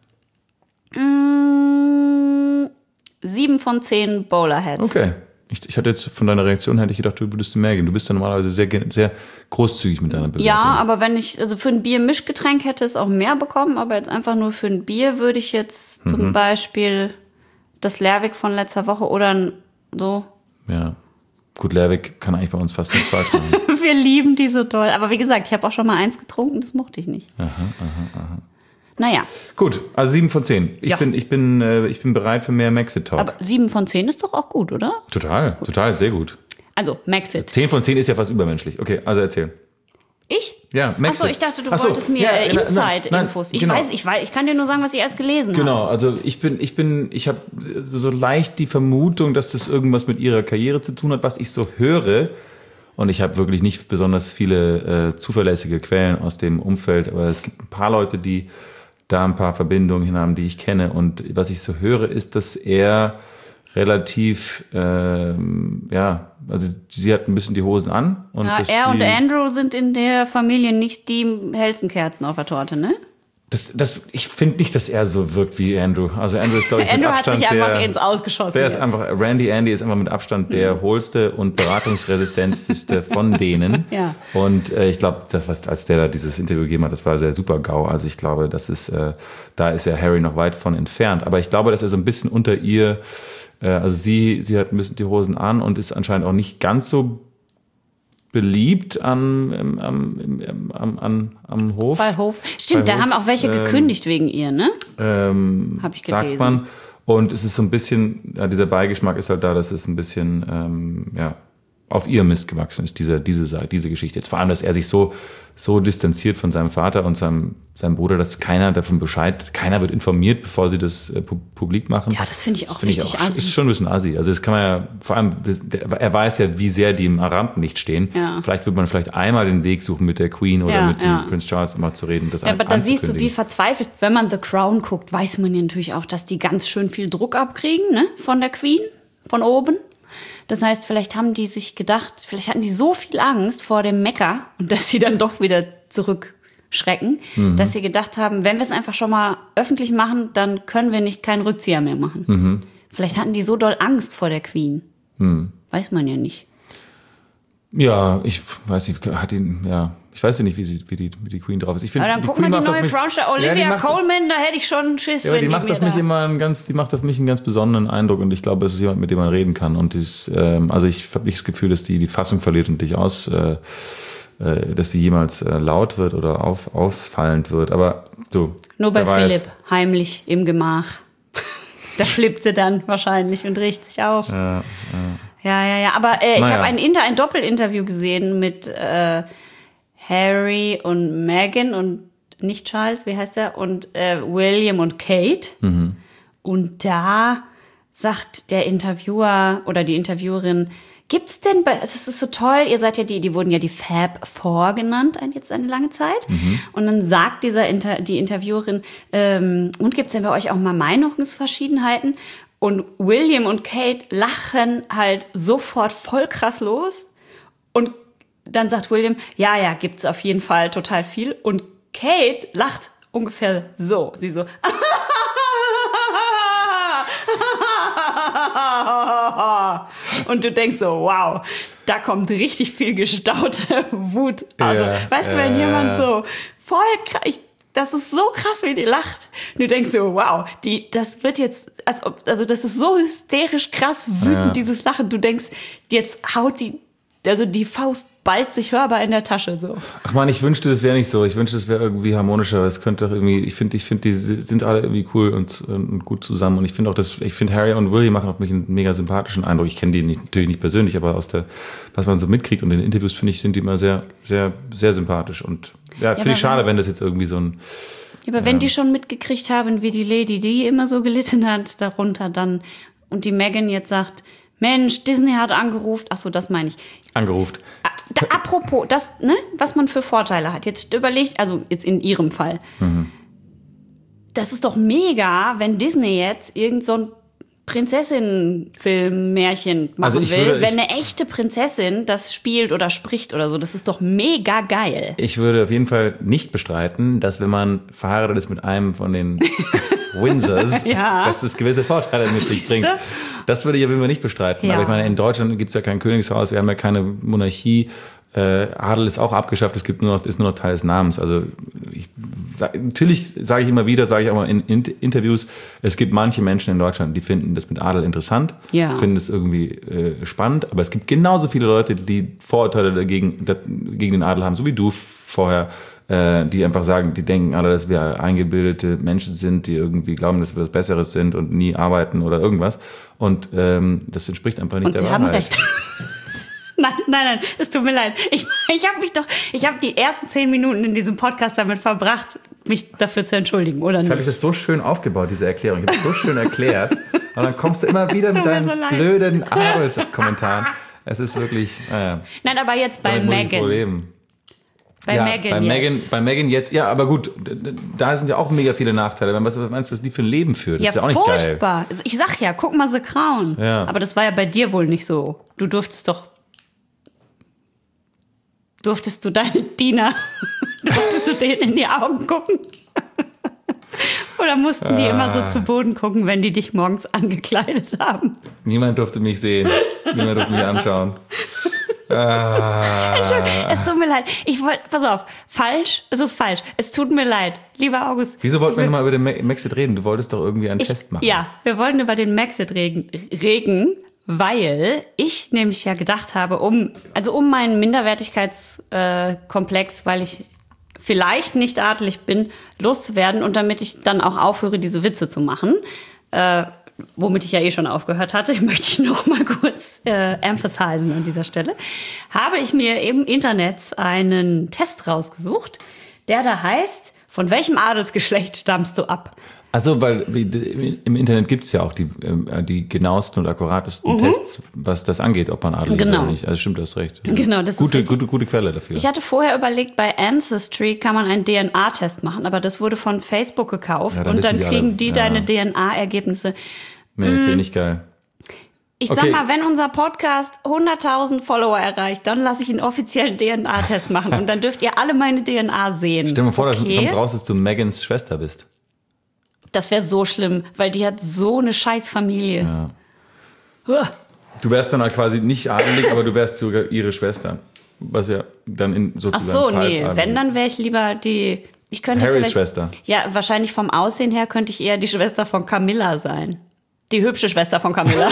Mm, sieben von zehn Bowlerheads. Okay. Ich, ich hatte jetzt von deiner Reaktion hätte ich gedacht, du würdest mehr geben. Du bist ja normalerweise sehr, sehr großzügig mit deiner Bewertung. Ja, aber wenn ich, also für ein Biermischgetränk hätte es auch mehr bekommen, aber jetzt einfach nur für ein Bier würde ich jetzt mhm. zum Beispiel das Lerwick von letzter Woche oder ein, so. Ja. Gut, Lerwick kann eigentlich bei uns fast nichts falsch machen. Wir lieben die so doll. Aber wie gesagt, ich habe auch schon mal eins getrunken, das mochte ich nicht. Aha, aha, aha. Naja. Gut, also sieben von zehn. Ich, ja. bin, ich, bin, äh, ich bin bereit für mehr Maxit-Talk. Aber sieben von zehn ist doch auch gut, oder? Total, gut. total, sehr gut. Also, Maxit. zehn von zehn ist ja fast übermenschlich. Okay, also erzähl. Ich? Ja, Maxit. Achso, ich dachte, du Ach so, wolltest mir ja, äh, Inside-Infos. Ich genau. weiß, ich weiß, ich kann dir nur sagen, was ich erst gelesen habe. Genau, also ich bin, ich bin, ich habe so leicht die Vermutung, dass das irgendwas mit ihrer Karriere zu tun hat, was ich so höre. Und ich habe wirklich nicht besonders viele äh, zuverlässige Quellen aus dem Umfeld, aber es gibt ein paar Leute, die da ein paar Verbindungen hin haben, die ich kenne. Und was ich so höre, ist, dass er relativ, ähm, ja, also sie hat ein bisschen die Hosen an. Und ja, er und Andrew sind in der Familie nicht die hellsten Kerzen auf der Torte, ne? Das, das, ich finde nicht, dass er so wirkt wie Andrew. Also Andrew ist, glaube ich, mit Andrew Abstand hat sich einfach der, ins Ausgeschossen. Der ist jetzt. einfach, Randy Andy ist einfach mit Abstand der mhm. hohlste und beratungsresistenteste von denen. Ja. Und äh, ich glaube, das, was als der da dieses Interview gegeben hat, das war sehr super GAU. Also ich glaube, das ist, äh, da ist ja Harry noch weit von entfernt. Aber ich glaube, dass er so ein bisschen unter ihr, äh, also sie, sie hat ein bisschen die Hosen an und ist anscheinend auch nicht ganz so beliebt am, am, am, am, am Hof. Bei Hof. Stimmt, Bei da Hof, haben auch welche ähm, gekündigt wegen ihr, ne? Ähm, Hab ich gelesen. Sagt man. Und es ist so ein bisschen, ja, dieser Beigeschmack ist halt da, dass es ein bisschen, ähm, ja, auf ihr Mist gewachsen ist, diese, diese, diese Geschichte. Jetzt vor allem, dass er sich so, so distanziert von seinem Vater und seinem, seinem Bruder, dass keiner davon Bescheid, keiner wird informiert, bevor sie das äh, pu- publik machen. Ja, das finde ich auch das find richtig ich auch, assi. ist schon ein bisschen assi. Also das kann man ja, vor allem, das, der, er weiß ja, wie sehr die im Rampenlicht stehen. Ja. Vielleicht wird man vielleicht einmal den Weg suchen, mit der Queen oder ja, mit ja. dem Prince Charles immer zu reden. Das ja, aber da siehst du, wie verzweifelt, wenn man The Crown guckt, weiß man ja natürlich auch, dass die ganz schön viel Druck abkriegen, ne, von der Queen, von oben. Das heißt, vielleicht haben die sich gedacht, vielleicht hatten die so viel Angst vor dem Mecker und dass sie dann doch wieder zurückschrecken, mhm. dass sie gedacht haben, wenn wir es einfach schon mal öffentlich machen, dann können wir nicht keinen Rückzieher mehr machen. Mhm. Vielleicht hatten die so doll Angst vor der Queen. Mhm. Weiß man ja nicht. Ja, ich weiß nicht, hat ihn, ja, ich weiß ja nicht, wie, sie, wie, die, wie die Queen drauf ist. Ich find, aber dann die guck Queen mal die macht neue mich, Crown, Olivia ja, macht, Colman, da hätte ich schon Schiss, ja, aber wenn die die macht auf mich da. immer einen ganz, die macht auf mich einen ganz besonderen Eindruck und ich glaube, es ist jemand, mit dem man reden kann und dies, ähm, also ich habe nicht das Gefühl, dass die die Fassung verliert und dich aus, äh, äh, dass die jemals äh, laut wird oder auf, ausfallend wird, aber so. Nur bei Philipp, weiß, heimlich im Gemach. Da flippt sie dann wahrscheinlich und riecht sich auf. Ja, ja. Ja, ja, ja. Aber äh, ich Naja. habe ein, Inter ein Doppelinterview gesehen mit äh, Harry und Meghan und nicht Charles, wie heißt er? Und äh, William und Kate. Mhm. Und da sagt der Interviewer oder die Interviewerin, gibt's denn, bei, das ist so toll, ihr seid ja die, die wurden ja die Fab Four genannt jetzt eine lange Zeit. Mhm. Und dann sagt dieser Inter, die Interviewerin, ähm, und gibt's denn bei euch auch mal Meinungsverschiedenheiten? Und William und Kate lachen halt sofort voll krass los. Und dann sagt William, ja, ja, gibt's auf jeden Fall total viel. Und Kate lacht ungefähr so. Sie so, und du denkst so, wow, da kommt richtig viel gestaute Wut. Also, Ja, weißt du, wenn äh, jemand so voll krass, ich, das ist so krass, wie die lacht. Und du denkst so, wow, die, das wird jetzt, als ob, also das ist so hysterisch krass wütend, Ja. dieses Lachen. Du denkst, jetzt haut die, also die Faust ballt sich hörbar in der Tasche so. Ach man, ich wünschte, das wäre nicht so. Ich wünschte, das wäre irgendwie harmonischer. Es könnte doch irgendwie, ich finde, ich finde, die sind alle irgendwie cool und, und gut zusammen. Und ich finde auch, dass, ich finde, Harry und William machen auf mich einen mega sympathischen Eindruck. Ich kenne die nicht, natürlich nicht persönlich, aber aus der, was man so mitkriegt und in den Interviews, finde ich, sind die immer sehr, sehr, sehr sympathisch. Und ja, finde aber ich schade, wenn- wenn das jetzt irgendwie so ein, Aber wenn die schon mitgekriegt haben, wie die Lady, die immer so gelitten hat, darunter dann, und die Meghan jetzt sagt, Mensch, Disney hat angerufen, ach so, das meine ich. angeruft. Ah, Da, apropos, das, ne, was man für Vorteile hat. Jetzt überlegt, also jetzt in ihrem Fall. Mhm. Das ist doch mega, wenn Disney jetzt irgend so ein Prinzessinnen-Film, Märchen machen Also ich will. würde- wenn ich- eine echte Prinzessin das spielt oder spricht oder so, das ist doch mega geil. Ich würde auf jeden Fall nicht bestreiten, dass wenn man verheiratet ist mit einem von den Windsors, Ja. dass das gewisse Vorteile mit sich bringt. Siehste? Das würde ich auf jeden Fall nicht bestreiten. Ja. Aber ich meine, in Deutschland gibt es ja kein Königshaus, wir haben ja keine Monarchie. Äh, Adel ist auch abgeschafft, es gibt nur noch, ist nur noch Teil des Namens. Also ich, sag, natürlich sage ich immer wieder, sage ich auch mal in, in Interviews, es gibt manche Menschen in Deutschland, die finden das mit Adel interessant, Ja. finden es irgendwie äh, spannend, aber es gibt genauso viele Leute, die Vorurteile dagegen, da, gegen den Adel haben, so wie du vorher, äh, die einfach sagen, die denken alle, dass wir eingebildete Menschen sind, die irgendwie glauben, dass wir was Besseres sind und nie arbeiten oder irgendwas. Und ähm, das entspricht einfach nicht Und der sie Wahrheit. haben recht. Nein, nein, nein, es tut mir leid. Ich, ich habe mich doch, ich habe die ersten zehn Minuten in diesem Podcast damit verbracht, mich dafür zu entschuldigen, oder Jetzt habe nicht? ich das so schön aufgebaut, diese Erklärung. Ich habe es so schön erklärt. Und dann kommst du immer wieder mit tut mir deinen so leid. blöden Adelskommentaren. Es ist wirklich, naja. Nein, aber jetzt bei damit muss ich wohl Meghan. leben. Bei ja, Meghan bei Meghan, jetzt. bei Meghan jetzt, ja, aber gut, d- d- da sind ja auch mega viele Nachteile. Wenn was meinst du, was die für ein Leben führt? Das Ja, ist ja auch nicht geil. furchtbar. Also ich sag ja, guck mal The Crown. Ja. Aber das war ja bei dir wohl nicht so. Du durftest doch, durftest du deine Diener, durftest du denen in die Augen gucken? Oder mussten die immer so zu Boden gucken, wenn die dich morgens angekleidet haben? Niemand durfte mich sehen. Niemand durfte mich anschauen. Ah, Entschuldigung, es tut mir leid. Ich wollte, pass auf, falsch, es ist falsch. Es tut mir leid, lieber August. wieso wollten wir Ich will- nochmal über den Ma- Maxit reden? Du wolltest doch irgendwie einen ich, Test machen. Ja, wir wollten über den Maxit-Regen regen, weil ich nämlich ja gedacht habe, um, also um meinen Minderwertigkeitskomplex, weil ich vielleicht nicht adelig bin, loszuwerden und damit ich dann auch aufhöre, diese Witze zu machen, äh, womit ich ja eh schon aufgehört hatte, möchte ich noch mal kurz äh, emphasisen an dieser Stelle, habe ich mir im Internet einen Test rausgesucht, der da heißt, von welchem Adelsgeschlecht stammst du ab? Also, weil wie, im Internet gibt es ja auch die, äh, die genauesten und akkuratesten Tests, was das angeht, ob man adelig ist Genau. oder nicht. Also stimmt, du hast recht. Genau, das ist gute, richtig. gute, gute Quelle dafür. Ich hatte vorher überlegt, bei Ancestry kann man einen D N A-Test machen, aber das wurde von Facebook gekauft Ja, dann und dann wissen die kriegen alle. die Ja. deine D N A-Ergebnisse. nee, finde ich nicht geil. Ich Okay. sag mal, wenn unser Podcast hunderttausend Follower erreicht, dann lasse ich einen offiziellen D N A-Test machen und dann dürft ihr alle meine D N A sehen. Stell dir mal vor, dass okay? kommt raus, dass du Megans Schwester bist. Das wäre so schlimm, weil die hat so eine scheiß Familie. Huh. Du wärst dann halt quasi nicht adelig, aber du wärst sogar ihre Schwester. Was ja dann in Ach sozusagen so, nee, halb adelig wenn, ist. dann wäre ich lieber die... Ich könnte Harrys vielleicht, Schwester. Ja, wahrscheinlich vom Aussehen her könnte ich eher die Schwester von Camilla sein. Die hübsche Schwester von Camilla.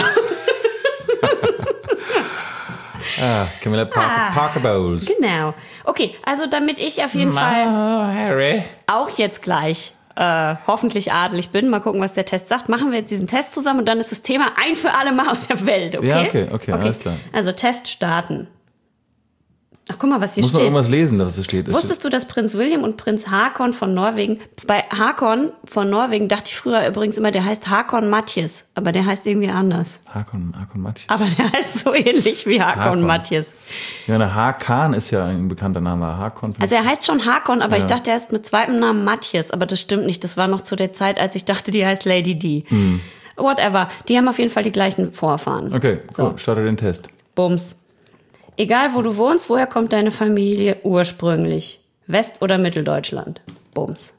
Ah, Camilla Parker, Parker Bowles. Genau. Okay, also damit ich auf jeden Fall Oh, Harry. auch jetzt gleich äh, hoffentlich adelig bin. Mal gucken, was der Test sagt. Machen wir jetzt diesen Test zusammen und dann ist das Thema ein für alle Mal aus der Welt, okay? Ja, okay, okay, okay. Alles klar. Also Test starten. Ach, guck mal, was hier Muss man steht. irgendwas lesen, was da steht? Wusstest du, dass Prinz William und Prinz Haakon von Norwegen, bei Haakon von Norwegen dachte ich früher übrigens immer, der heißt Haakon Matjes, aber der heißt irgendwie anders. Haakon, Haakon Matjes. Aber der heißt so ähnlich wie Haakon, Haakon. Matjes. Ja, der Hakan ist ja ein bekannter Name. Haakon. Also er heißt schon Haakon, aber ja. ich dachte, er ist mit zweitem Namen Matjes, aber das stimmt nicht. Das war noch zu der Zeit, als ich dachte, die heißt Lady D. Hm. Whatever. Die haben auf jeden Fall die gleichen Vorfahren. Okay, so. Cool. Starte den Test. Bums. Egal, wo du wohnst, woher kommt deine Familie ursprünglich? West- oder Mitteldeutschland? Bums.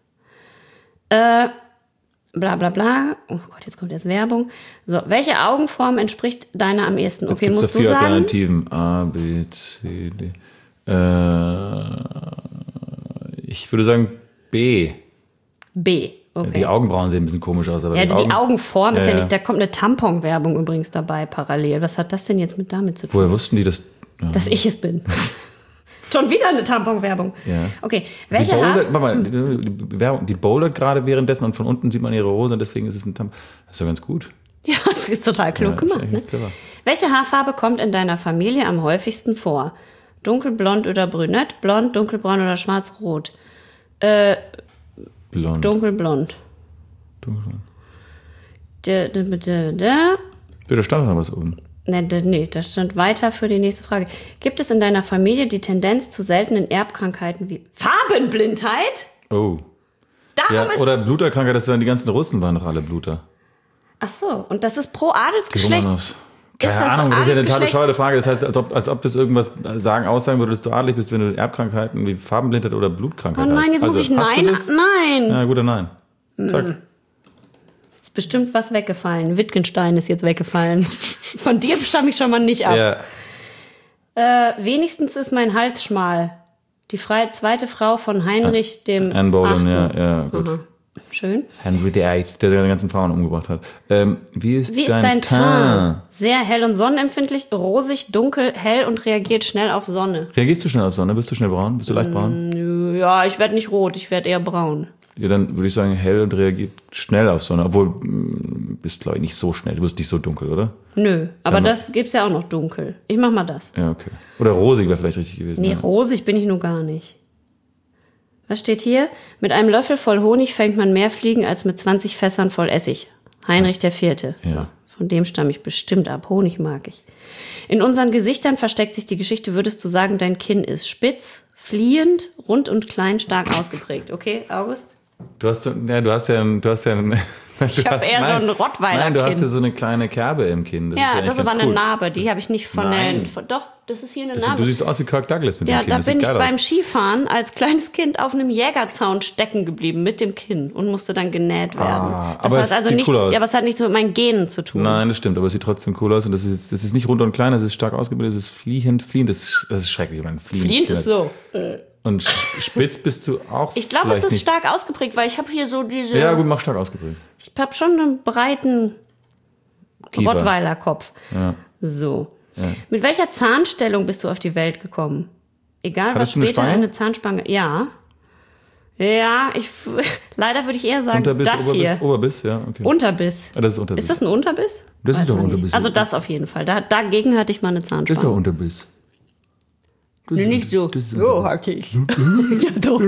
Äh, bla bla bla. Oh Gott, jetzt kommt jetzt Werbung. So, welche Augenform entspricht deiner am ehesten? Jetzt Okay, musst musst du du vier sagen? Alternativen. A, B, C, D. Äh, ich würde sagen B. B. Okay. Ja, die Augenbrauen sehen ein bisschen komisch aus. Aber ja, die, die Augen, Augenform ist ja, ja ja nicht, da kommt eine Tampon-Werbung übrigens dabei parallel. Was hat das denn jetzt mit damit zu tun? Woher wussten die das? Ja. Dass ich es bin. Schon wieder eine Tampon-Werbung. Ja. Okay, welche die bouldert, Haar... warte mal, die, Werbung, die bouldert gerade währenddessen und von unten sieht man ihre Hose und deswegen ist es ein Tampon. Das ist ja ganz gut. Ja, das ist total klug ja, gemacht. Ne? Welche Haarfarbe kommt in deiner Familie am häufigsten vor? Dunkelblond oder brünett, blond, dunkelbraun oder schwarzrot? Äh, Blond. Dunkelblond. Dunkelblond. Da, da, da, da. Da stand noch was oben. Nee, nee, das stand weiter für die nächste Frage. Gibt es in deiner Familie die Tendenz zu seltenen Erbkrankheiten wie Farbenblindheit? Oh. Darum Ja, ist oder Bluterkrankheit, das waren die ganzen Russen, waren doch alle Bluter. Ach so, und das ist pro Adelsgeschlecht? Romanovs. Keine Ist das Ahnung, das ist ja eine total Adelsgeschlecht? bescheuerte Frage. Das heißt, als ob, als ob das irgendwas sagen, aussagen würde, dass du adelig bist, wenn du Erbkrankheiten wie Farbenblindheit oder Blutkrankheit Oh nein, hast. jetzt also, muss ich hast du nein. das? Nein. Ja, guter Nein. Zack. Hm. Ist bestimmt was weggefallen. Wittgenstein ist jetzt weggefallen. Von dir stamme ich schon mal nicht ab. Ja. Äh, wenigstens ist mein Hals schmal. Die freie zweite Frau von Heinrich dem Anne Boleyn, ja, Achten. ja, gut. Aha. Schön. Henry der Eighth, der seine ganzen Frauen umgebracht hat. Ähm, wie ist Wie ist dein, dein Teint? Teint? Sehr hell und sonnenempfindlich, rosig, dunkel, hell und reagiert schnell auf Sonne. Reagierst du schnell auf Sonne? Bist du schnell braun? Bist du leicht braun? Ja, ich werde nicht rot, ich werde eher braun. Ja, dann würde ich sagen, hell und reagiert schnell auf Sonne. Obwohl, mh, bist glaube ich nicht so schnell. Du bist nicht so dunkel, oder? Nö, aber Ja, das gibt's ja auch noch dunkel. Ich mach mal das. Ja, okay. Oder rosig wäre vielleicht richtig gewesen. Nee, ja. rosig bin ich nur gar nicht. Was steht hier? Mit einem Löffel voll Honig fängt man mehr Fliegen als mit zwanzig Fässern voll Essig. Heinrich der Vierte. Ja. Von dem stamme ich bestimmt ab. Honig mag ich. In unseren Gesichtern versteckt sich die Geschichte. Würdest du sagen, dein Kinn ist spitz, fliehend, rund und klein, stark ausgeprägt? Okay, August? Du hast, so- ja, du hast ja, ein- du hast ja, ein- Ich habe eher so ein Rottweiler-Kinn. Nein, du hast ja so eine kleine Kerbe im Kinn. Das Ja, ist ja das ist eigentlich aber ganz eine cool. Narbe. Die habe ich nicht von Nein. der... Von, doch, das ist hier eine Das, Narbe. du siehst aus wie Kirk Douglas mit Ja, dem Kinn. da Das bin sieht ich geil beim aus. Skifahren als kleines Kind auf einem Jägerzaun stecken geblieben mit dem Kinn und musste dann genäht werden. Ah, das aber hat es also sieht nichts, cool aus. ja, aber es hat nichts mit meinen Genen zu tun. Nein, das stimmt, aber es sieht trotzdem cool aus. Und das ist, das ist nicht rund und klein, das ist stark ausgebildet, das ist fliehend, fliehend, das ist, das ist schrecklich. Ich meine, fliehend, Fliehend ist so. Und sch- spitz bist du auch Ich glaube, es vielleicht ist nicht. stark ausgeprägt, weil ich habe hier so diese... Ja, gut, mach stark ausgeprägt. Ich habe schon einen breiten Kiefer. Rottweiler-Kopf. Ja. So. Mit welcher Zahnstellung bist du auf die Welt gekommen? Egal, Hattest was du eine später Spange? eine Zahnspange... Ja. Ja, ich... Leider würde ich eher sagen, Unterbiss, das Oberbiss, hier. Oberbiss, ja, okay. Unterbiss. Ah, das ist Unterbiss. Ist das ein Unterbiss? Das ist Weiß doch man nicht. Unterbiss. Also das auf jeden Fall. Da, dagegen hatte ich mal eine Das ist doch Zahnspange. Unterbiss. Das Nee, ist- nicht so. Das ist So Unterbiss. hatte ich. Ja, doch.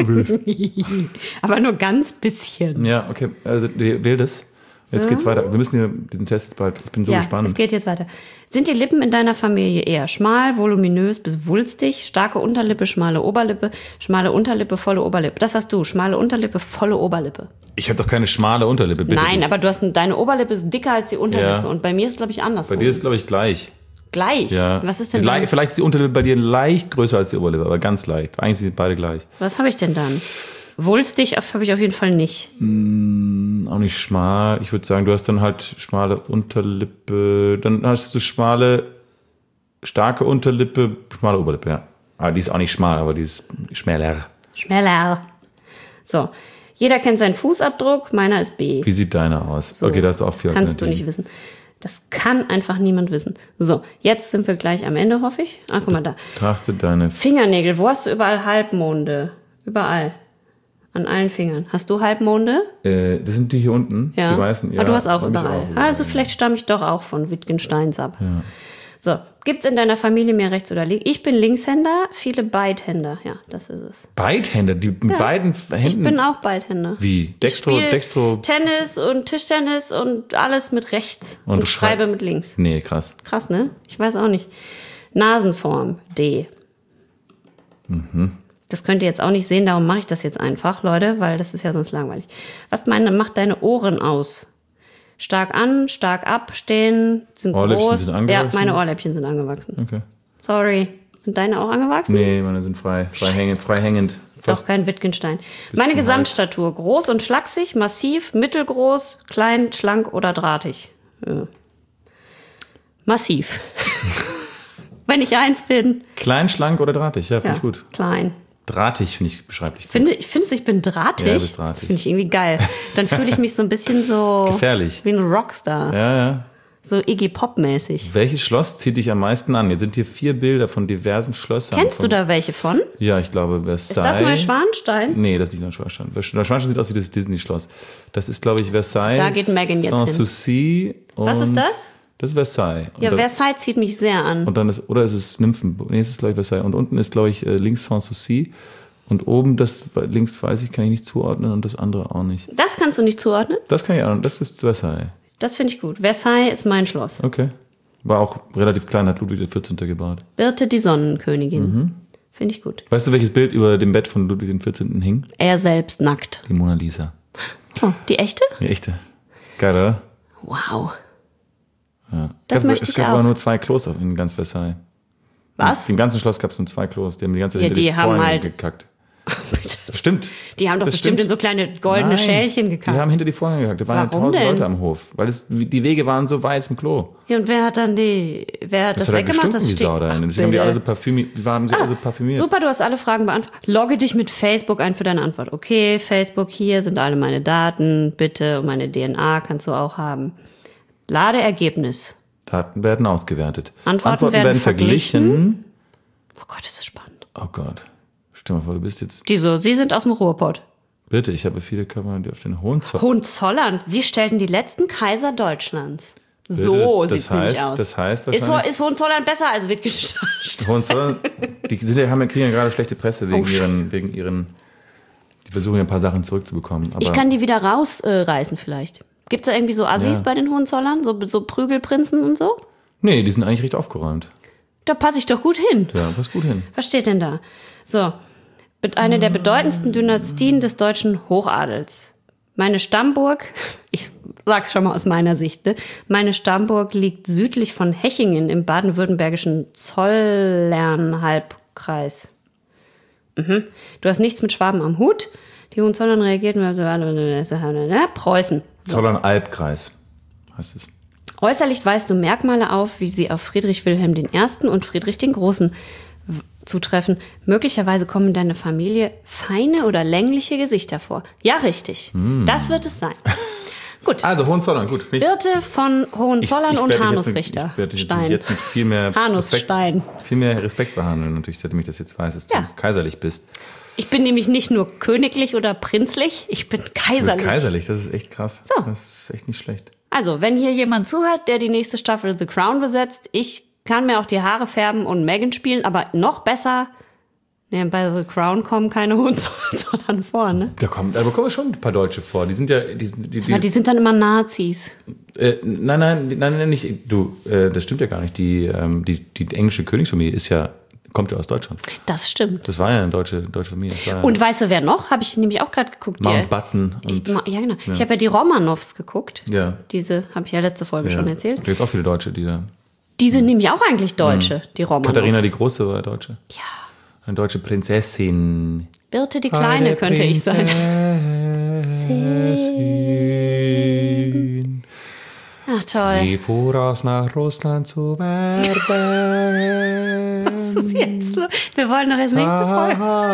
Aber nur ganz bisschen. Ja, okay, also wähl das. Jetzt geht's weiter. Wir müssen hier diesen Test jetzt bald. Ich bin so Ja, gespannt. es geht jetzt weiter. Sind die Lippen in deiner Familie eher schmal, voluminös bis wulstig, starke Unterlippe, schmale Oberlippe, schmale Unterlippe, volle Oberlippe? Das hast du, schmale Unterlippe, volle Oberlippe. Ich habe doch keine schmale Unterlippe, bitte. Nein, nicht. aber du hast ein, deine Oberlippe ist dicker als die Unterlippe Ja. und bei mir ist glaube ich andersrum. Bei dir ist es, glaube ich, gleich. Gleich. Ja. Was ist denn Le- dann? Vielleicht ist die Unterlippe bei dir leicht größer als die Oberlippe, aber ganz leicht. Eigentlich sind beide gleich. Was habe ich denn dann? Wulstig habe ich auf jeden Fall nicht. Auch nicht schmal. Ich würde sagen, du hast dann halt schmale Unterlippe. Dann hast du schmale, starke Unterlippe, schmale Oberlippe, ja. Aber die ist auch nicht schmal, aber die ist schmäler. Schneller. So. Jeder kennt seinen Fußabdruck, meiner ist B. Wie sieht deiner aus? Okay, da hast du auch vier Kannst du Alternativen. nicht wissen. Das kann einfach niemand wissen. So, jetzt sind wir gleich am Ende, hoffe ich. Ach, guck mal da. Betrachte deine... Fingernägel, wo hast du überall Halbmonde? Überall. An allen Fingern. Hast du Halbmonde? Äh, das sind die hier unten, Ja. die weißen. Ja, Aber du hast auch hab ich überall. auch überall. Also vielleicht stamme ich doch auch von Wittgensteins ab. Ja. So, gibt's in deiner Familie mehr Rechts- oder Links? Ich bin Linkshänder, viele Beidhänder. Ja, das ist es. Beidhänder, die mit Ja. beiden Händen. Ich bin auch Beidhänder. Wie? Dextro, Ich spiel Dextro. Tennis und Tischtennis und alles mit rechts. Und Und, du schreibe schrei- mit links. Nee, krass. Krass, ne? Ich weiß auch nicht. Nasenform, D. Mhm. Das könnt ihr jetzt auch nicht sehen, darum mache ich das jetzt einfach, Leute, weil das ist ja sonst langweilig. Was meine, macht deine Ohren aus? Stark an, stark ab, stehen, sind Ohrläppchen groß. sind angewachsen? Ja, meine Ohrläppchen sind angewachsen. Okay. Sorry. Sind deine auch angewachsen? Nee, meine sind frei. Frei hängend. Frei hängend. Doch kein Wittgenstein. Meine zum Gesamtstatur. Groß und schlaksig, massiv, mittelgroß, klein, schlank oder drahtig. Ja. Massiv. Wenn ich eins bin. Klein, schlank oder drahtig? Ja, finde Ja, ich gut. klein. Drahtig finde ich beschreiblich. Gut. Finde, ich finde, ich bin drahtig. Ja, du bist drahtig. Das finde ich irgendwie geil. Dann fühle ich mich so ein bisschen so Gefährlich. wie ein Rockstar. Ja, ja. So Iggy Pop-mäßig. Welches Schloss zieht dich am meisten an? Jetzt sind hier vier Bilder von diversen Schlössern. Kennst du von, da welche von? Ja, ich glaube, Versailles. Ist das Neuschwanstein? Nee, das ist nicht Neuschwanstein. Neuschwanstein sieht aus wie das Disney-Schloss. Das ist, glaube ich, Versailles. Da geht Megan jetzt hin. Sanssouci. Was ist und- das? Das ist Versailles. Und Ja, da- Versailles zieht mich sehr an. Und dann ist, oder ist es Nymphenburg? Nee, es ist, glaube ich, Versailles. Und unten ist, glaube ich, äh, links Sanssouci. Und oben, das links weiß ich, kann ich nicht zuordnen und das andere auch nicht. Das kannst du nicht zuordnen? Das kann ich auch, das ist Versailles. Das finde ich gut. Versailles ist mein Schloss. Okay. War auch relativ klein, hat Ludwig der vierzehnte gebaut. Birte die Sonnenkönigin. Mhm. Finde ich gut. Weißt du, welches Bild über dem Bett von Ludwig der vierzehnte hing? Er selbst nackt. Die Mona Lisa. Oh, die echte? Die echte. Geil, oder? Wow. Ja. Das es gab, möchte es ich gab auch. aber nur zwei Klos in ganz Versailles. Was? Im ganzen Schloss gab es nur zwei Klos. Die haben die ganze Zeit Ja, hinter die die haben Vorhänge halt- gekackt. Stimmt. Die haben doch Das bestimmt stimmt. in so kleine goldene Nein, Schälchen Die gekackt. haben hinter die Vorhänge gekackt. Da waren ja Warum tausend denn? Leute am Hof. Weil es, die Wege waren so weit zum Klo. Ja, und wer hat dann die, wer hat das, Das, hat halt weggemacht? gestunken wie steht- Sau da. Ach, Deswegen haben die alle so bitte. parfümiert. Die waren alle so parfümiert. Super, du hast alle Fragen beantwortet. Logge dich mit Facebook ein für deine Antwort. Okay, Facebook, hier sind alle meine Daten. Bitte, und meine D N A kannst du auch haben. Lade Ergebnis. Daten werden ausgewertet. Antworten werden verglichen. Oh Gott, ist das spannend. Oh Gott. Stell dir mal vor, du bist jetzt... Die so, Sie sind aus dem Ruhrpott. Bitte, ich habe viele Kameras, die auf den Hohenzollern... Hohenzollern. Sie stellten die letzten Kaiser Deutschlands. So das, sieht's das nämlich heißt, aus. Das heißt Ist, Ho- wahrscheinlich... ist Hohenzollern besser als Wittgenstein? Hohenzollern, die sind ja, haben ja, kriegen ja gerade schlechte Presse wegen Oh, Scheiße. ihren... Wegen ihren die versuchen ja ein paar Sachen zurückzubekommen. Aber Ich kann die wieder rausreißen äh, reißen vielleicht. Gibt's da irgendwie so Assis Ja. bei den Hohenzollern? So, so Prügelprinzen und so? nee, die sind eigentlich recht aufgeräumt. Da passe ich doch gut hin. Ja, passt gut hin. Was steht denn da? So, eine der bedeutendsten Dynastien des deutschen Hochadels. Meine Stammburg, ich sag's schon mal aus meiner Sicht, ne? Meine Stammburg liegt südlich von Hechingen im baden-württembergischen Zollernhalbkreis. Mhm. Du hast nichts mit Schwaben am Hut. Die Hohenzollern reagierten, Preußen. Zollern-Albkreis heißt es. Äußerlich weist du Merkmale auf, wie sie auf Friedrich Wilhelm der Erste. und Friedrich den Großen w- zutreffen. Möglicherweise kommen in deiner Familie feine oder längliche Gesichter vor. Ja, richtig. Das wird es sein. Gut. Also Hohenzollern, gut. Finde ich- Birte von Hohenzollern ich und werde dich Hanus jetzt mit- Richter. Ich werde dich Stein. jetzt mit viel mehr Hanus Respekt, Stein. viel mehr Respekt behandeln, natürlich, seitdem ich das jetzt weiß, dass Ja. du kaiserlich bist. Ich bin nämlich nicht nur königlich oder prinzlich, ich bin Du bist kaiserlich. kaiserlich, das ist echt krass. So. Das ist echt nicht schlecht. Also, wenn hier jemand zuhört, der die nächste Staffel The Crown besetzt, ich kann mir auch die Haare färben und Meghan spielen, aber noch besser, ne, bei The Crown kommen keine Hohenzollern vor, ne? Da kommen, da kommen schon ein paar Deutsche vor. Die sind ja, die, die, die, Ja, die sind dann immer Nazis. äh, nein, nein, nein, nein, nicht. Du, äh, das stimmt ja gar nicht. Die, ähm, die, die englische Königsfamilie ist ja, kommt ja aus Deutschland. Das stimmt. Das war ja eine deutsche, deutsche Familie. Das war ja Und weißt du, wer noch? Habe ich nämlich auch gerade geguckt. Die- Mountbatten und Ich, ma- ja, genau. Ich habe ja die Romanows geguckt. ja. Diese habe ich ja letzte Folge ja. schon erzählt. Da gibt auch viele Deutsche, die da. Die sind nämlich auch eigentlich Deutsche, die Romanows. Katharina die Große war Deutsche. Ja. Eine deutsche Prinzessin. Birte die Kleine könnte ich sein. Prinzessin. Ach, toll. Die voraus nach Russland zu werden. Was ist jetzt los? Wir wollen noch als nächste Folge.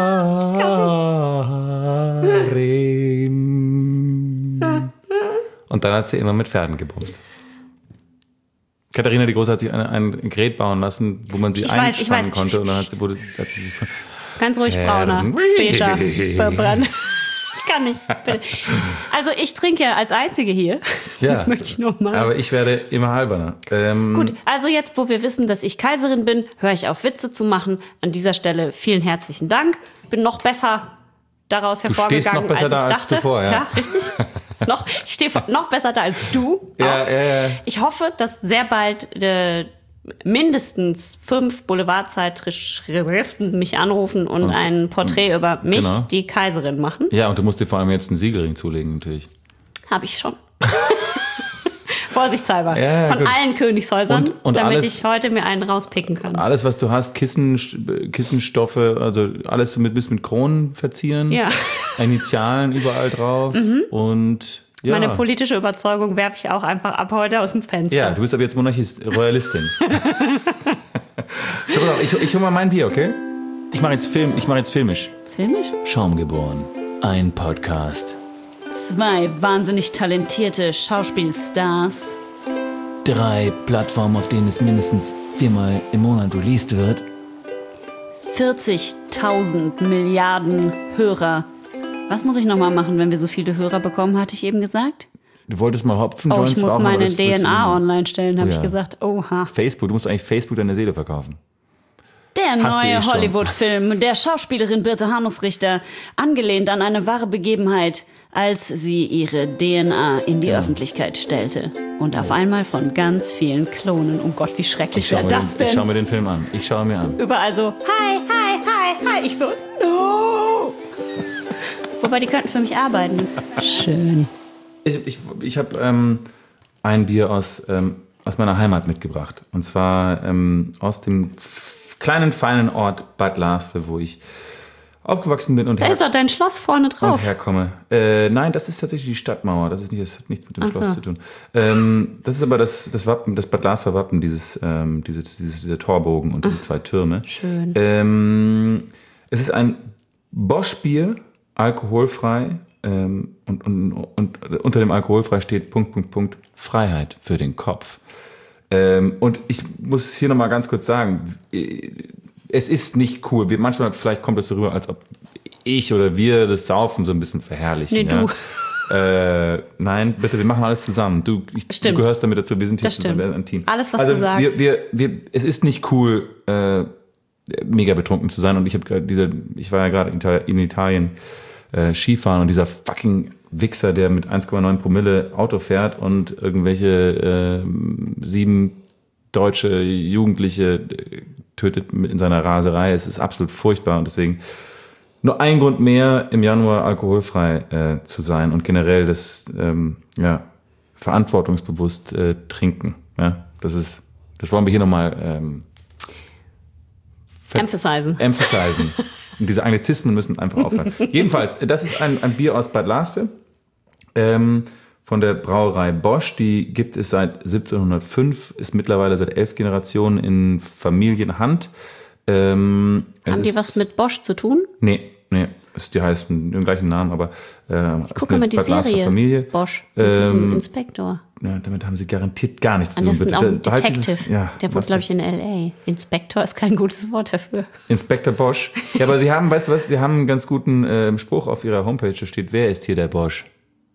Zaharin. Und dann hat sie immer mit Pferden gebumst. Katharina die Große hat sich eine, ein Gerät bauen lassen, wo man sie Ich weiß, ich einspannen weiß. konnte. Und dann hat sie, wurde, hat sie sich von Ganz ruhig, Herren. brauner, beiger, verbrannt. kann nicht. Also ich trinke als Einzige hier. Ja, möchte ich noch mal. Aber ich werde immer halberner. Ähm, Gut, also jetzt, wo wir wissen, dass ich Kaiserin bin, höre ich auf, Witze zu machen. An dieser Stelle vielen herzlichen Dank. Bin noch besser daraus hervorgegangen, stehst noch besser als ich da dachte. als zuvor, ja. Ja, richtig. noch, ich stehe noch besser da als du. Ja, ja, ja. Ich hoffe, dass sehr bald äh, mindestens fünf Boulevardzeitschriften mich anrufen und, und ein Porträt über mich, genau. die Kaiserin, machen. Ja, und du musst dir vor allem jetzt einen Siegelring zulegen, natürlich. Habe ich schon. Vorsichtshalber. Ja, ja, Von gut. allen Königshäusern, und, und damit alles, ich heute mir einen rauspicken kann. Alles, was du hast, Kissen, Kissenstoffe, also alles mit, bis mit Kronen verzieren. Ja. Initialen überall drauf. Mhm. Und ja. Meine politische Überzeugung werfe ich auch einfach ab heute aus dem Fenster. Ja, du bist aber jetzt Monarchist, Royalistin. So, ich, ich hol mal mein Bier, okay? Ich mache jetzt Film, ich mache jetzt filmisch. Filmisch? Schaumgeboren. Ein Podcast. Zwei wahnsinnig talentierte Schauspielstars. Drei Plattformen, auf denen es mindestens viermal im Monat released wird. vierzigtausend Milliarden Hörer. Was muss ich nochmal machen, wenn wir so viele Hörer bekommen, hatte ich eben gesagt? Du wolltest mal Hopfenjoints Oh, ich muss rauchen, meine D N A online stellen, habe oh, ja. ich gesagt. Oha. Facebook, du musst eigentlich Facebook deine Seele verkaufen. Der Hast neue eh Hollywood-Film der Schauspielerin Birte Hanus-Richter, angelehnt an eine wahre Begebenheit, als sie ihre D N A in die ja. Öffentlichkeit stellte. Und auf einmal von ganz vielen Klonen. Oh Gott, wie schrecklich wäre das den, denn? Ich schaue mir den Film an. Ich schaue mir an. Überall so, hi, hi, hi, hi. Ich so, no. Wobei, die könnten für mich arbeiten. Schön. Ich, ich, ich habe ähm, ein Bier aus, ähm, aus meiner Heimat mitgebracht. Und zwar ähm, aus dem f- kleinen, feinen Ort Bad Larsve, wo ich aufgewachsen bin. Und da her- ist auch dein Schloss vorne drauf. Und herkomme. Äh, nein, das ist tatsächlich die Stadtmauer. Das, ist nicht, das hat nichts mit dem Ach Schloss so. zu tun. Ähm, das ist aber das, das Wappen, das Bad Larsve Wappen, dieses, ähm, diese, dieses, dieser Torbogen und diese zwei Türme. Schön. Ähm, es ist ein Bosch-Bier, alkoholfrei. Ähm, und, und, und unter dem alkoholfrei steht Punkt, Punkt, Punkt, Freiheit für den Kopf. Ähm, und ich muss es hier nochmal ganz kurz sagen, es ist nicht cool. Wir, manchmal vielleicht kommt es so rüber, als ob ich oder wir das Saufen so ein bisschen verherrlichen. Nee, ja? du. Äh, nein, bitte, wir machen alles zusammen. Du, ich, du gehörst damit dazu, wir sind hier das zusammen stimmt. ein Team. Alles, was also du sagst. Wir, wir, wir, es ist nicht cool, äh, mega betrunken zu sein. Und ich habe diese, ich war ja gerade in Italien äh, Skifahren und dieser fucking Wichser, der mit eins Komma neun Promille Auto fährt und irgendwelche äh, sieben deutsche Jugendliche tötet in seiner Raserei. Es ist absolut furchtbar und deswegen nur ein Grund mehr, im Januar alkoholfrei äh, zu sein und generell das ähm, ja, verantwortungsbewusst äh, trinken. Ja, das ist, das wollen wir hier nochmal ähm, emphasizen. emphasizen. Und diese Anglizismen müssen einfach aufhören. Jedenfalls, das ist ein, ein Bier aus Bad Larsve ähm, von der Brauerei Bosch. Die gibt es seit siebzehnhundertfünf, ist mittlerweile seit elf Generationen in Familienhand. Ähm, Haben die ist, was mit Bosch zu tun? Nee, nee. Die heißen den gleichen Namen, aber äh, ich gucke mal die Serie Familie. Bosch mit ähm, diesem Inspektor. Ja, damit haben sie garantiert gar nichts zu tun. Bitte. Auch ein da, Detective. Dieses, ja, der wohnt, glaube ich, in L A. Inspektor ist kein gutes Wort dafür. Inspektor Bosch. Ja, aber sie haben, weißt du was, sie haben einen ganz guten äh, Spruch auf ihrer Homepage, da steht, wer ist hier der Bosch?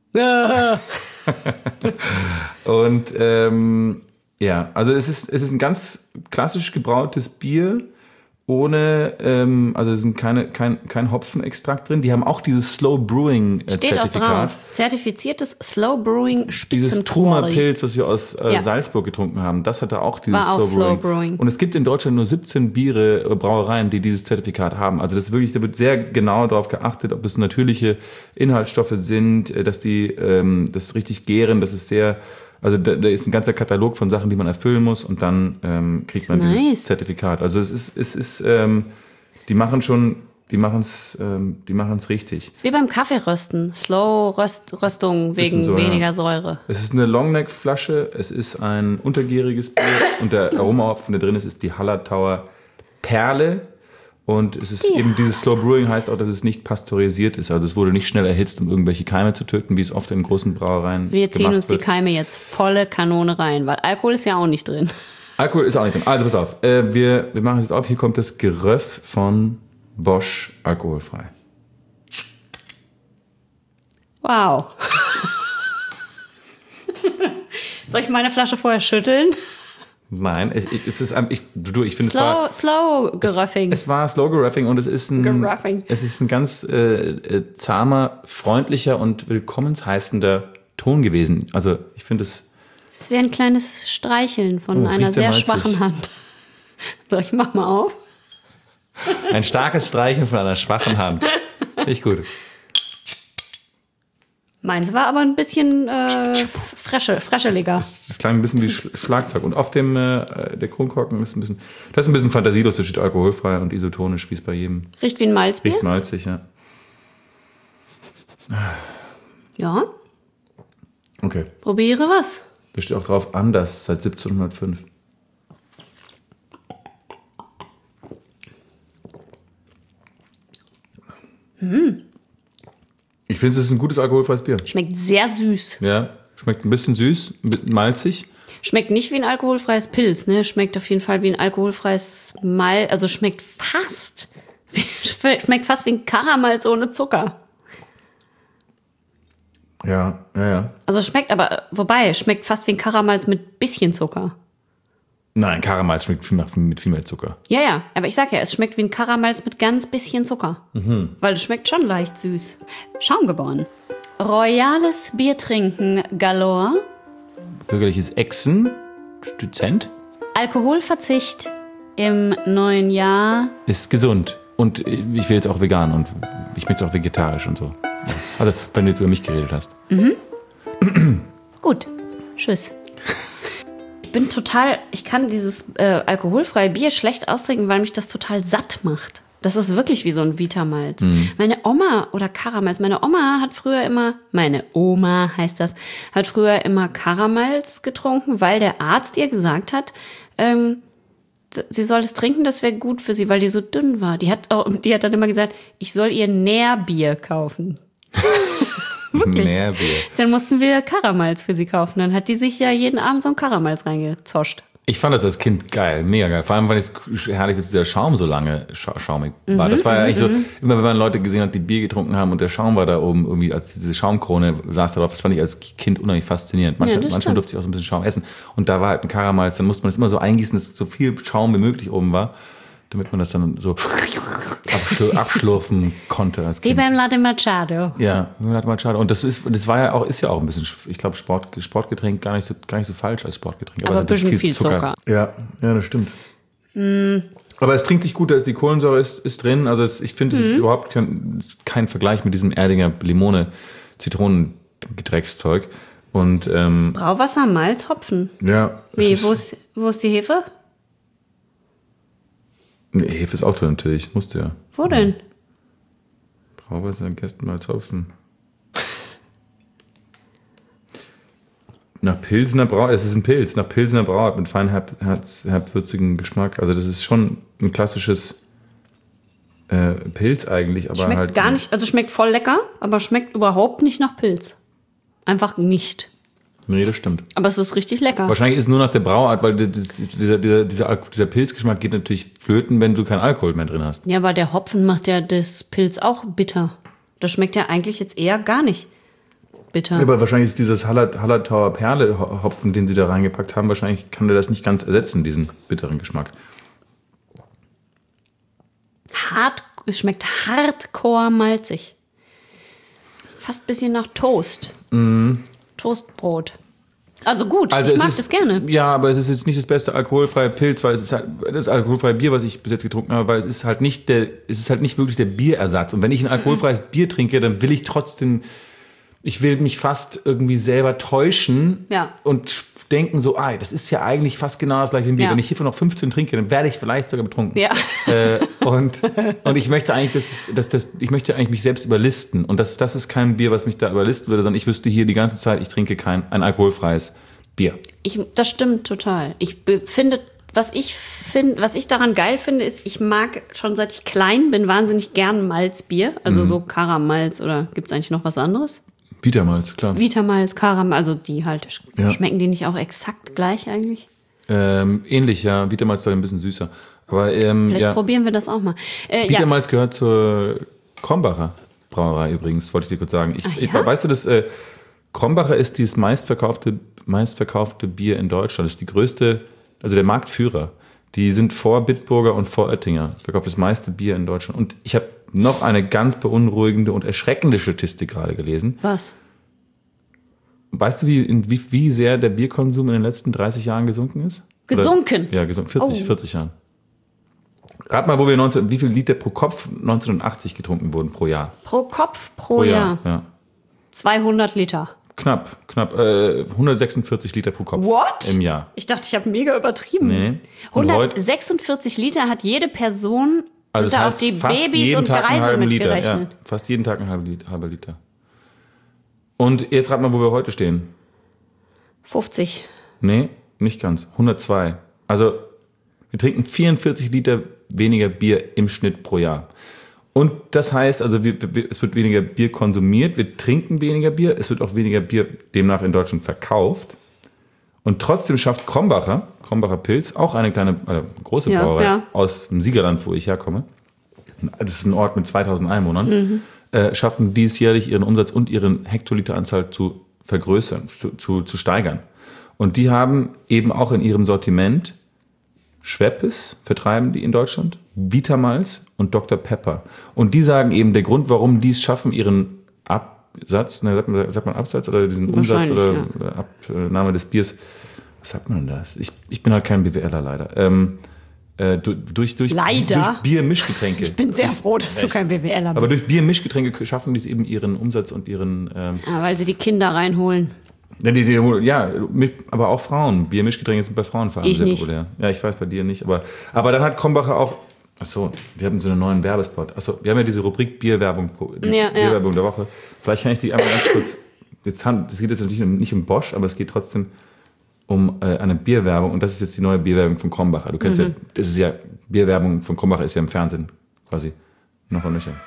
Und ähm, ja, also es ist, es ist ein ganz klassisch gebrautes Bier. Ohne, ähm, also es sind keine, kein, kein Hopfenextrakt drin. Die haben auch dieses Slow Brewing äh, Steht Zertifikat. auch drauf. Zertifiziertes Slow Brewing Spitzenquarry. Dieses Truma-Pilz, was wir aus äh, ja. Salzburg getrunken haben, das hatte auch dieses War auch Slow, Slow Brewing. Brewing. Und es gibt in Deutschland nur siebzehn Biere, äh, Brauereien, die dieses Zertifikat haben. Also das ist wirklich, da wird sehr genau darauf geachtet, ob es natürliche Inhaltsstoffe sind, äh, dass die ähm, das richtig gären, das ist sehr... Also da, da ist ein ganzer Katalog von Sachen, die man erfüllen muss und dann ähm, kriegt man nice. dieses Zertifikat. Also es ist, es ist, ähm, die machen schon, die machen es, ähm, die machen es richtig. Es ist wie beim Kaffeerösten, Slow Röst, Röstung wegen so, weniger ja. Säure. Es ist eine Longneck-Flasche, es ist ein untergäriges Bier und der Aromahopfen, der drin ist, ist die Hallertauer Perle. Und es ist ja. eben dieses Slow Brewing heißt auch, dass es nicht pasteurisiert ist. Also es wurde nicht schnell erhitzt, um irgendwelche Keime zu töten, wie es oft in großen Brauereien Wir ziehen uns wird. die Keime jetzt volle Kanone rein, weil Alkohol ist ja auch nicht drin. Alkohol ist auch nicht drin. Also pass auf, äh, wir, wir machen es jetzt auf. Hier kommt das Geröff von Bosch alkoholfrei. Wow. Soll ich meine Flasche vorher schütteln? Nein, es, es ist ich, du, ich finde slow, es war slow Geruffing. Es, es war Slow Geruffing und es ist ein Geruffing. es ist ein ganz äh, zahmer, freundlicher und willkommensheißender Ton gewesen. Also ich finde es. Es wäre ein kleines Streicheln von Oh, einer sehr malzig. schwachen Hand. So, ich mach mal auf. Ein starkes Streicheln von einer schwachen Hand. Nicht gut. Meins war aber ein bisschen äh, fresche, frescheliger. Das, das klang ein bisschen wie Sch- Schlagzeug. Und auf dem äh, der Kronkorken ist ein bisschen, das ist ein bisschen fantasielos, das steht alkoholfrei und isotonisch, wie es bei jedem Riecht wie ein Malzbier? riecht malzig, ja. Ja, Okay. probiere was. Da steht auch drauf, anders, seit siebzehnhundertfünf. Hm. Ich finde, es ist ein gutes alkoholfreies Bier. Schmeckt sehr süß. Ja, schmeckt ein bisschen süß, ein bisschen malzig. Schmeckt nicht wie ein alkoholfreies Pilz, ne? Schmeckt auf jeden Fall wie ein alkoholfreies Mal, also schmeckt fast, wie, schmeckt fast wie ein Karamalz ohne Zucker. Ja, ja, ja. Also schmeckt aber, wobei, schmeckt fast wie ein Karamalz mit bisschen Zucker. Nein, Karamalz schmeckt viel, mit viel mehr Zucker. Ja, ja, aber ich sag ja, es schmeckt wie ein Karamalz mit ganz bisschen Zucker. Mhm. Weil es schmeckt schon leicht süß. Schaumgeboren. Royales Biertrinken galore. Bürgerliches Exen, Stützent, Alkoholverzicht im neuen Jahr. ist gesund. Und ich will jetzt auch vegan und ich möchte auch vegetarisch und so. Also, wenn du jetzt über mich geredet hast. Mhm. Gut, tschüss. Ich bin total, ich kann dieses äh, alkoholfreie Bier schlecht austrinken, weil mich das total satt macht. Das ist wirklich wie so ein Vitamalz. Mhm. Meine Oma oder Karamalz, meine Oma hat früher immer, meine Oma heißt das, hat früher immer Karamalz getrunken, weil der Arzt ihr gesagt hat, ähm, sie soll es trinken, das wäre gut für sie, weil die so dünn war. Die hat, auch, die hat dann immer gesagt, ich soll ihr Nährbier kaufen. Wirklich. Nährbier. Dann mussten wir Karamalz für sie kaufen. Dann hat die sich ja jeden Abend so ein Karamalz reingezoscht. Ich fand das als Kind geil, mega geil. Vor allem, weil es herrlich, dass dieser Schaum so lange scha- schaumig war. Mhm, das war ja eigentlich so, immer wenn man Leute gesehen hat, die Bier getrunken haben und der Schaum war da oben irgendwie, als diese Schaumkrone saß da drauf, das fand ich als Kind unheimlich faszinierend. Manchmal, ja, manchmal durfte ich auch so ein bisschen Schaum essen. Und da war halt ein Karamalz, dann musste man es immer so eingießen, dass so viel Schaum wie möglich oben war, damit man das dann so abschlur- abschlurfen konnte als Kind. Wie beim Latte Machado. Ja, Latte Machado. Und das ist, das war ja auch, ist ja auch ein bisschen, ich glaube, Sport, Sportgetränk gar nicht so, gar nicht so falsch als Sportgetränk. Aber, aber ein bisschen viel, viel Zucker. Zucker. Ja, ja, das stimmt. Mm. Aber es trinkt sich gut, da ist die Kohlensäure ist, ist drin. Also es, ich finde, es mhm. ist überhaupt kein, ist kein Vergleich mit diesem Erdinger Limone Zitronengedreckszeug. Und ähm, Brauwasser, Malz, Hopfen. Ja. Wie, wo ist, wo ist die Hefe? Nee, Hefe ist auch drin natürlich, musste ja. Wo denn? Brauwasser, Gerstenmalz, Hopfen. Nach Pilsener Brau, es ist ein Pilz, nach Pilsener Brauart mit fein herb, herz, herbwürzigen Geschmack. Also das ist schon ein klassisches äh, Pilz eigentlich, aber schmeckt halt gar nicht, also schmeckt voll lecker, aber schmeckt überhaupt nicht nach Pilz. Einfach nicht. Nee, das stimmt. Aber es ist richtig lecker. Wahrscheinlich ist es nur nach der Brauart, weil das, dieser, dieser, dieser, dieser Pilzgeschmack geht natürlich flöten, wenn du keinen Alkohol mehr drin hast. Ja, aber der Hopfen macht ja das Pilz auch bitter. Das schmeckt ja eigentlich jetzt eher gar nicht bitter. Ja, aber wahrscheinlich ist dieses Hallertauer Hallertauer Perle Hopfen, den sie da reingepackt haben, wahrscheinlich kann der das nicht ganz ersetzen, diesen bitteren Geschmack. Hart, es schmeckt hardcore malzig. Fast ein bisschen nach Toast. Mm. Toastbrot. Also gut, also ich mag ist, das gerne. Ja, aber es ist jetzt nicht das beste alkoholfreie Pilz, weil es ist halt das alkoholfreie Bier, was ich bis jetzt getrunken habe, weil es ist halt nicht der, es ist halt nicht wirklich der Bierersatz. Und wenn ich ein alkoholfreies mhm. Bier trinke, dann will ich trotzdem, ich will mich fast irgendwie selber täuschen ja. und denken so, ah, das ist ja eigentlich fast genau das gleiche wie ein Bier. Ja. Wenn ich hiervon noch fünfzehn trinke, dann werde ich vielleicht sogar betrunken. Ja. Äh, und, und ich möchte eigentlich, das, das, das, ich möchte eigentlich mich selbst überlisten. Und das, das ist kein Bier, was mich da überlisten würde, sondern ich wüsste hier die ganze Zeit, ich trinke kein ein alkoholfreies Bier. Ich, das stimmt total. Ich finde, was ich finde, was ich daran geil finde, ist, ich mag schon seit ich klein bin wahnsinnig gern Malzbier. Also mhm. so Karamalz oder gibt es eigentlich noch was anderes? Vitamalz, klar. Vitamalz, Karamell, also die halt, ja. schmecken die nicht auch exakt gleich eigentlich? Ähm, ähnlich, ja. Vitamalz war ein bisschen süßer. Aber, ähm, Vielleicht ja. probieren wir das auch mal. Äh, Vitamalz ja. gehört zur Krombacher. Brauerei übrigens, wollte ich dir kurz sagen. Ich, Ach ich, ja? weißt du, das äh, Krombacher ist dieses meistverkaufte, meistverkaufte Bier in Deutschland. Das ist die größte, also der Marktführer. Die sind vor Bitburger und vor Oettinger. Verkauft das meiste Bier in Deutschland. Und ich habe noch eine ganz beunruhigende und erschreckende Statistik gerade gelesen. Was? Weißt du, wie, in, wie, wie sehr der Bierkonsum in den letzten dreißig Jahren gesunken ist? Gesunken? Oder, ja, gesunken. vierzig, Oh. vierzig Jahren. Rat mal, wo wir neunzehn, wie viel Liter pro Kopf neunzehnhundertachtzig getrunken wurden pro Jahr. Pro Kopf pro, Jahr. Ja. zweihundert Liter. Knapp, knapp. Äh, hundertsechsundvierzig Liter pro Kopf. What? Im Jahr. Ich dachte, ich habe mega übertrieben. Nee. Und heute- hundertsechsundvierzig Liter hat jede Person, Also sind das da auch heißt die fast Babys jeden und Tag einen Greise halben Liter. Ja, mitgerechnet. fast jeden Tag einen halben Liter, halber Liter. Und jetzt rat mal, wo wir heute stehen. fünfzig. Nee, nicht ganz. hundertzwei. Also wir trinken vierundvierzig Liter weniger Bier im Schnitt pro Jahr. Und das heißt, also wir, wir, es wird weniger Bier konsumiert, wir trinken weniger Bier, es wird auch weniger Bier demnach in Deutschland verkauft. Und trotzdem schafft Krombacher, Krombacher Pilz, auch eine kleine, äh, große Ja, Brauerei ja. aus dem Siegerland, wo ich herkomme. Das ist ein Ort mit zweitausend Einwohnern. Mhm. Äh, schaffen diesjährlich ihren Umsatz und ihren Hektoliteranzahl zu vergrößern, zu, zu, zu steigern. Und die haben eben auch in ihrem Sortiment Schweppes, vertreiben die in Deutschland, Vitamalz und Doktor Pepper. Und die sagen eben, der Grund, warum die es schaffen, ihren Absatz, ne, sagt, man, sagt man Absatz oder diesen Umsatz oder Wahrscheinlich, Abnahme des Biers, was sagt man denn da? Ich, ich bin halt kein BWLer leider. Ähm, äh, durch, durch, Leider? durch Biermischgetränke. Ich bin sehr froh, dass du kein B W Ler bist. Aber durch Biermischgetränke schaffen die es eben ihren Umsatz und ihren ähm, Ja, weil sie die Kinder reinholen. Ja, die, die, ja, mit, aber auch Frauen. Biermischgetränke sind bei Frauen vor allem Ich sehr nicht. populär. Ja, ich weiß bei dir nicht. Aber, aber dann hat Krombacher auch. Achso, wir hatten so einen neuen Werbespot. Achso, wir haben ja diese Rubrik Bierwerbung, die Ja, ja. Bierwerbung der Woche. Vielleicht kann ich die einmal ganz kurz. Jetzt haben, das geht jetzt natürlich nicht um Bosch, aber es geht trotzdem um äh, eine Bierwerbung. Und das ist jetzt die neue Bierwerbung von Krombacher. Du kennst Mhm. ja, das ist ja, Bierwerbung von Krombacher ist ja im Fernsehen quasi noch und nöcher.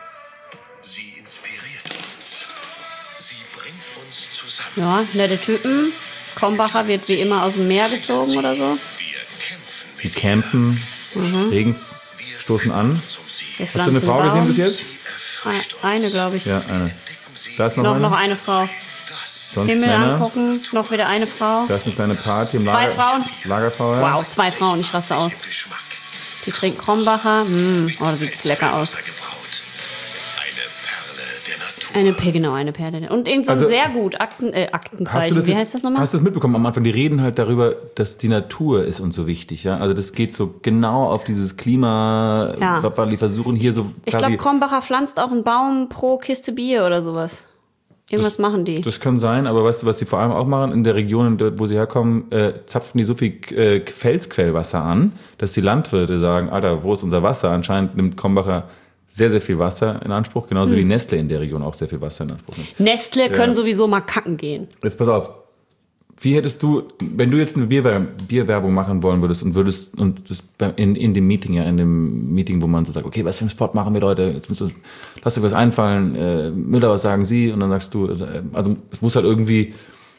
Sie inspiriert uns. Sie bringt uns zusammen. Ja, nette Typen. Krombacher wird wie immer aus dem Meer gezogen oder so. Wir kämpfen Die mit campen, Regen stoßen an. um sie. Wir Hast du eine pflanzen Frau gesehen Baum. bis jetzt? Ein- Eine, glaube ich. Ja, eine. Da ist noch, Noch, eine. noch eine Frau. Sonst Himmel Männer. angucken, noch wieder eine Frau. Da ist eine kleine Party im Zwei Lager, Frauen. Lagerfeuer. Wow, zwei Frauen, ich raste aus. Geschmack. Die trinken Krombacher. Mm, oh, da sieht es lecker aus. Wasser gebraut. Eine Perle der Natur. Eine P, genau, eine Perle. Und irgend so ein Also, sehr gut Akten, äh, Hast du Aktenzeichen. das Wie jetzt- heißt das nochmal? Hast du das mitbekommen am Anfang? Die reden halt darüber, dass die Natur ist uns so wichtig. Ja? Also das geht so genau auf dieses Klima. Ja. Die versuchen hier so Ich quasi... glaube, Krombacher pflanzt auch einen Baum pro Kiste Bier oder sowas. Irgendwas machen die. Das kann sein, aber weißt du, was sie vor allem auch machen? In der Region, wo sie herkommen, äh, zapfen die so viel äh, Felsquellwasser an, dass die Landwirte sagen, Alter, wo ist unser Wasser? Anscheinend nimmt Krombacher sehr, sehr viel Wasser in Anspruch, genauso wie Nestle in der Region auch sehr viel Wasser in Anspruch nimmt. Nestle können sowieso mal kacken gehen. Jetzt pass auf. Wie hättest du, wenn du jetzt eine Bierwer- Bierwerbung machen wollen würdest und würdest, und das beim- in, in dem Meeting, ja, in dem Meeting, wo man so sagt, okay, was für einen Spot machen wir, Leute? Jetzt müsst ihr, lasst euch was einfallen. Äh, Müller, was sagen Sie? Und dann sagst du, also, äh, also es muss halt irgendwie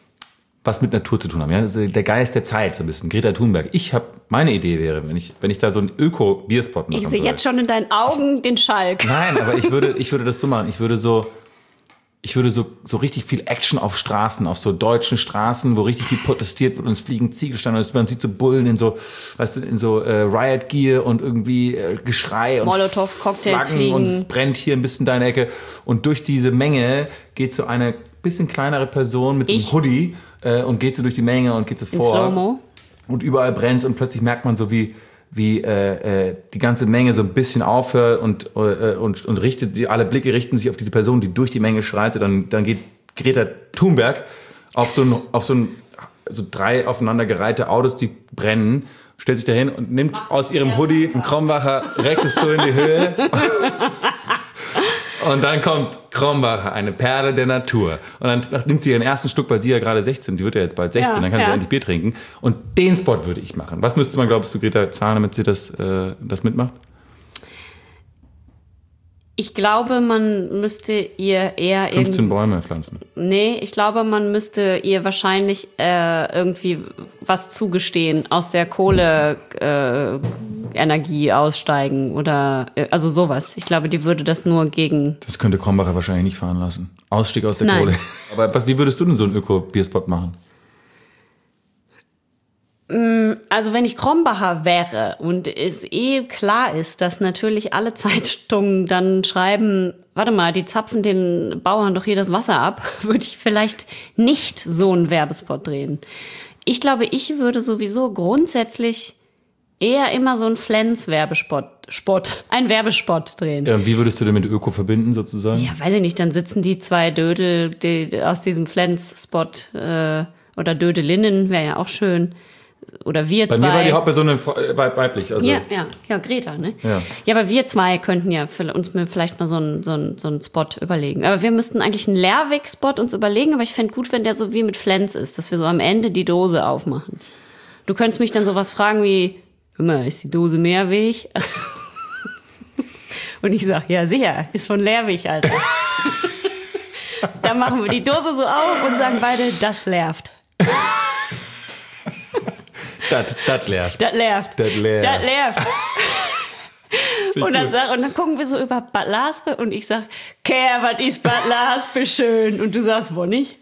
was mit Natur zu tun haben. Ja? Das ist der Geist der Zeit, so ein bisschen. Greta Thunberg. Ich habe, meine Idee wäre, wenn ich, wenn ich da so einen Öko-Bierspot machen Ich sehe würde. jetzt schon in deinen Augen den Schalk. Nein, aber ich würde, ich würde das so machen. Ich würde so, ich würde so, so richtig viel Action auf Straßen, auf so deutschen Straßen, wo richtig viel protestiert wird und es fliegen Ziegelsteine und man sieht so Bullen in so, weißt du, in so äh, Riot Gear und irgendwie äh, Geschrei und Molotov-Cocktails Flaggen fliegen. und es brennt hier ein bisschen deine Ecke und durch diese Menge geht so eine bisschen kleinere Person mit so einem Ich? Hoodie äh, und geht so durch die Menge und geht so In vor. Slow-Mo. Und überall brennt und plötzlich merkt man so, wie, wie äh, äh, die ganze Menge so ein bisschen aufhört und, äh, und, und richtet, die, alle Blicke richten sich auf diese Person, die durch die Menge schreitet. Dann, dann geht Greta Thunberg auf so ein, auf so ein, so drei aufeinandergereihte Autos, die brennen, stellt sich dahin und nimmt aus ihrem Hoodie einen Krombacher, reckt es so in die Höhe. Und dann kommt Krombacher, eine Perle der Natur. Und dann nimmt sie ihren ersten Schluck, weil sie ja gerade sechzehn, die wird ja jetzt bald sechzehn, Ja, dann kann sie ja. endlich Bier trinken. Und den Spot würde ich machen. Was müsste man, glaubst du, Greta, zahlen, damit sie das, äh, das mitmacht? Ich glaube, man müsste ihr eher fünfzehn irgendwie. Bäume pflanzen. Nee, ich glaube, man müsste ihr wahrscheinlich äh, irgendwie was zugestehen aus der Kohle, äh, Atomenergie aussteigen oder äh, also sowas. Ich glaube, die würde das nur gegen... Das könnte Krombacher wahrscheinlich nicht fahren lassen. Ausstieg aus der Nein. Kohle. Aber was, wie würdest du denn so einen Öko-Bierspot machen? Also wenn ich Krombacher wäre und es eh klar ist, dass natürlich alle Zeitungen dann schreiben, warte mal, die zapfen den Bauern doch hier das Wasser ab, würde ich vielleicht nicht so einen Werbespot drehen. Ich glaube, ich würde sowieso grundsätzlich eher immer so einen Flens-Werbespot, Spot, ein Werbespot drehen. Ja, wie würdest du denn mit Öko verbinden sozusagen? Ja, weiß ich nicht, dann sitzen die zwei Dödel die, aus diesem Flens-Spot äh, oder Dödelinnen, wäre ja auch schön. Oder wir Bei zwei. mir war die Hauptperson äh, weiblich. Also. Ja, ja, ja, Greta, ne? Ja. Ja, aber wir zwei könnten ja für uns vielleicht mal so einen, so einen, so einen Spot überlegen. Aber wir müssten eigentlich einen Lerwick-Spot uns überlegen, aber ich fände gut, wenn der so wie mit Flens ist, dass wir so am Ende die Dose aufmachen. Du könntest mich dann sowas fragen wie, hör mal, ist die Dose Mehrweg? Und ich sag, ja sicher, ist von Lerwick, Alter. Dann machen wir die Dose so auf und sagen beide, das lervt. Das, das lervt. Das lervt. Das lervt. Das lervt. ich Und dann, gut. sag, und dann gucken wir so über Bad Laspe und ich sag, Kerr, was ist Bad Laspe schön? Und du sagst, wo nicht?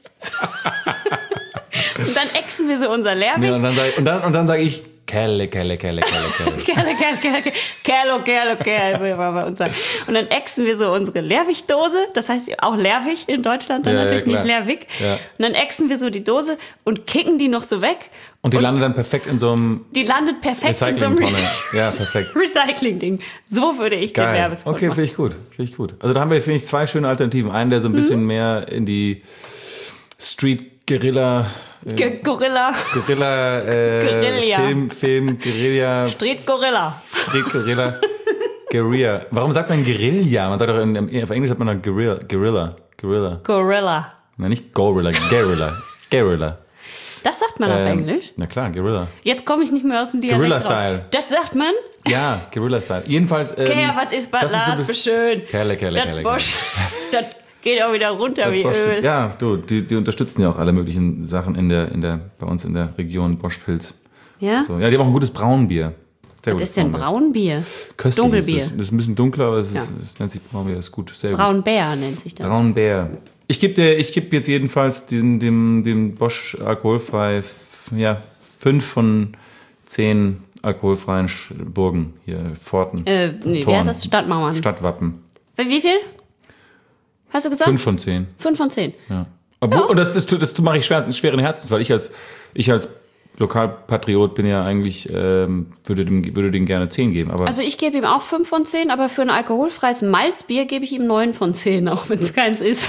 Und dann exen wir so unser Lerwick. Ja, und dann sage ich, und dann, und dann sag ich Kelle, Kelle, Kelle, Kelle, Kelle. Kerle, Kerle, Kerle, Kerlo, Kerlo, Kerl, will man bei uns sagen. Und dann exen wir so unsere Lerwig-Dose, das heißt auch Lerwig in Deutschland, dann Ja, natürlich ja, nicht klar. Lerwick. Ja. Und dann exen wir so die Dose und kicken die noch so weg. Und die landet dann perfekt in so einem Die landet perfekt in so einem Recycling-Tonne. Ja, perfekt. Recycling-Ding. So würde ich den Geil. Werbespot Okay, machen. finde ich gut. Finde ich gut. Also da haben wir, finde ich, zwei schöne Alternativen. Einen, der so ein bisschen mehr in die Street-Guerilla... G- Gorilla. Guerilla, äh, Guerilla. Film, Film, Guerilla, Street Gorilla. Street Guerilla, Guerilla. Warum sagt man Guerilla? Man sagt doch, in, auf Englisch hat man dann Guerilla, Guerilla, Guerilla. Gorilla. Nein, nicht Gorilla, Guerilla, Guerilla. Das sagt man auf Ähm, Englisch. Na klar, Guerilla. Jetzt komme ich nicht mehr aus dem Dialekt Guerilla-Style. raus. Das sagt man? Ja, Guerilla-Style. Jedenfalls. Ähm, Kerr, was ist Bad das so ein Laspe bisschen- schön? Kerle, Kerle, Das Kerle, Bosch, das geht auch wieder runter wie Bosch, Öl. ja, du, die, die unterstützen ja auch alle möglichen Sachen in der, in der, bei uns in der Region Boschpilz. Ja? So, ja, die haben auch ein gutes Braunbier. Sehr Was gutes ist denn Braunbier? Köstlich Dunkelbier. Ist das, das ist ein bisschen dunkler, aber es, Ja. ist, es nennt sich Braunbier, ist gut. Sehr gut. Braunbär nennt sich das. Braunbär. Ich gebe dir, ich gebe jetzt jedenfalls diesen, dem, dem Bosch alkoholfrei, f- ja, fünf von zehn alkoholfreien Sch- Burgen hier, Pforten. Äh, nee, wie Toren. heißt das? Stadtmauern. Stadtwappen. Wie viel? Hast du gesagt? Fünf von zehn. Fünf von zehn. Ja. Obwohl, Und das, das, das mache ich schwer, schweren Herzens, weil ich als, ich als Lokalpatriot bin ja eigentlich, ähm, würde, dem, würde den gerne zehn geben. Aber Also ich gebe ihm auch fünf von zehn, aber für ein alkoholfreies Malzbier gebe ich ihm neun von zehn, auch wenn es keins ist.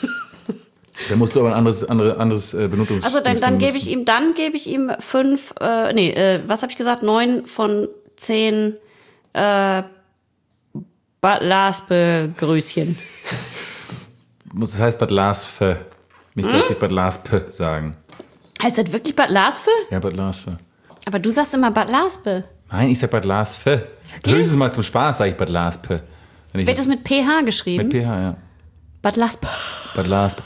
da musst du aber ein anderes, andere, anderes äh, Benutzungs... Also dann, dann gebe ich ihm, dann gebe ich ihm fünf, äh, nee, äh, was habe ich gesagt? Neun von zehn äh, Bad Laspe Grüßchen. Das heißt Bad Lasfe. Nicht, Hm? dass ich Bad Laspe sagen. Heißt das wirklich Bad Laspe? Ja, Bad Lasfe. Aber du sagst immer Bad Laspe. Nein, ich sag Bad Lasfe. Höchstens mal zum Spaß sage ich Bad Laspe. Wenn ich Wird das es mit P H geschrieben? mit P H, ja. Bad Laspe. Bad Laspe.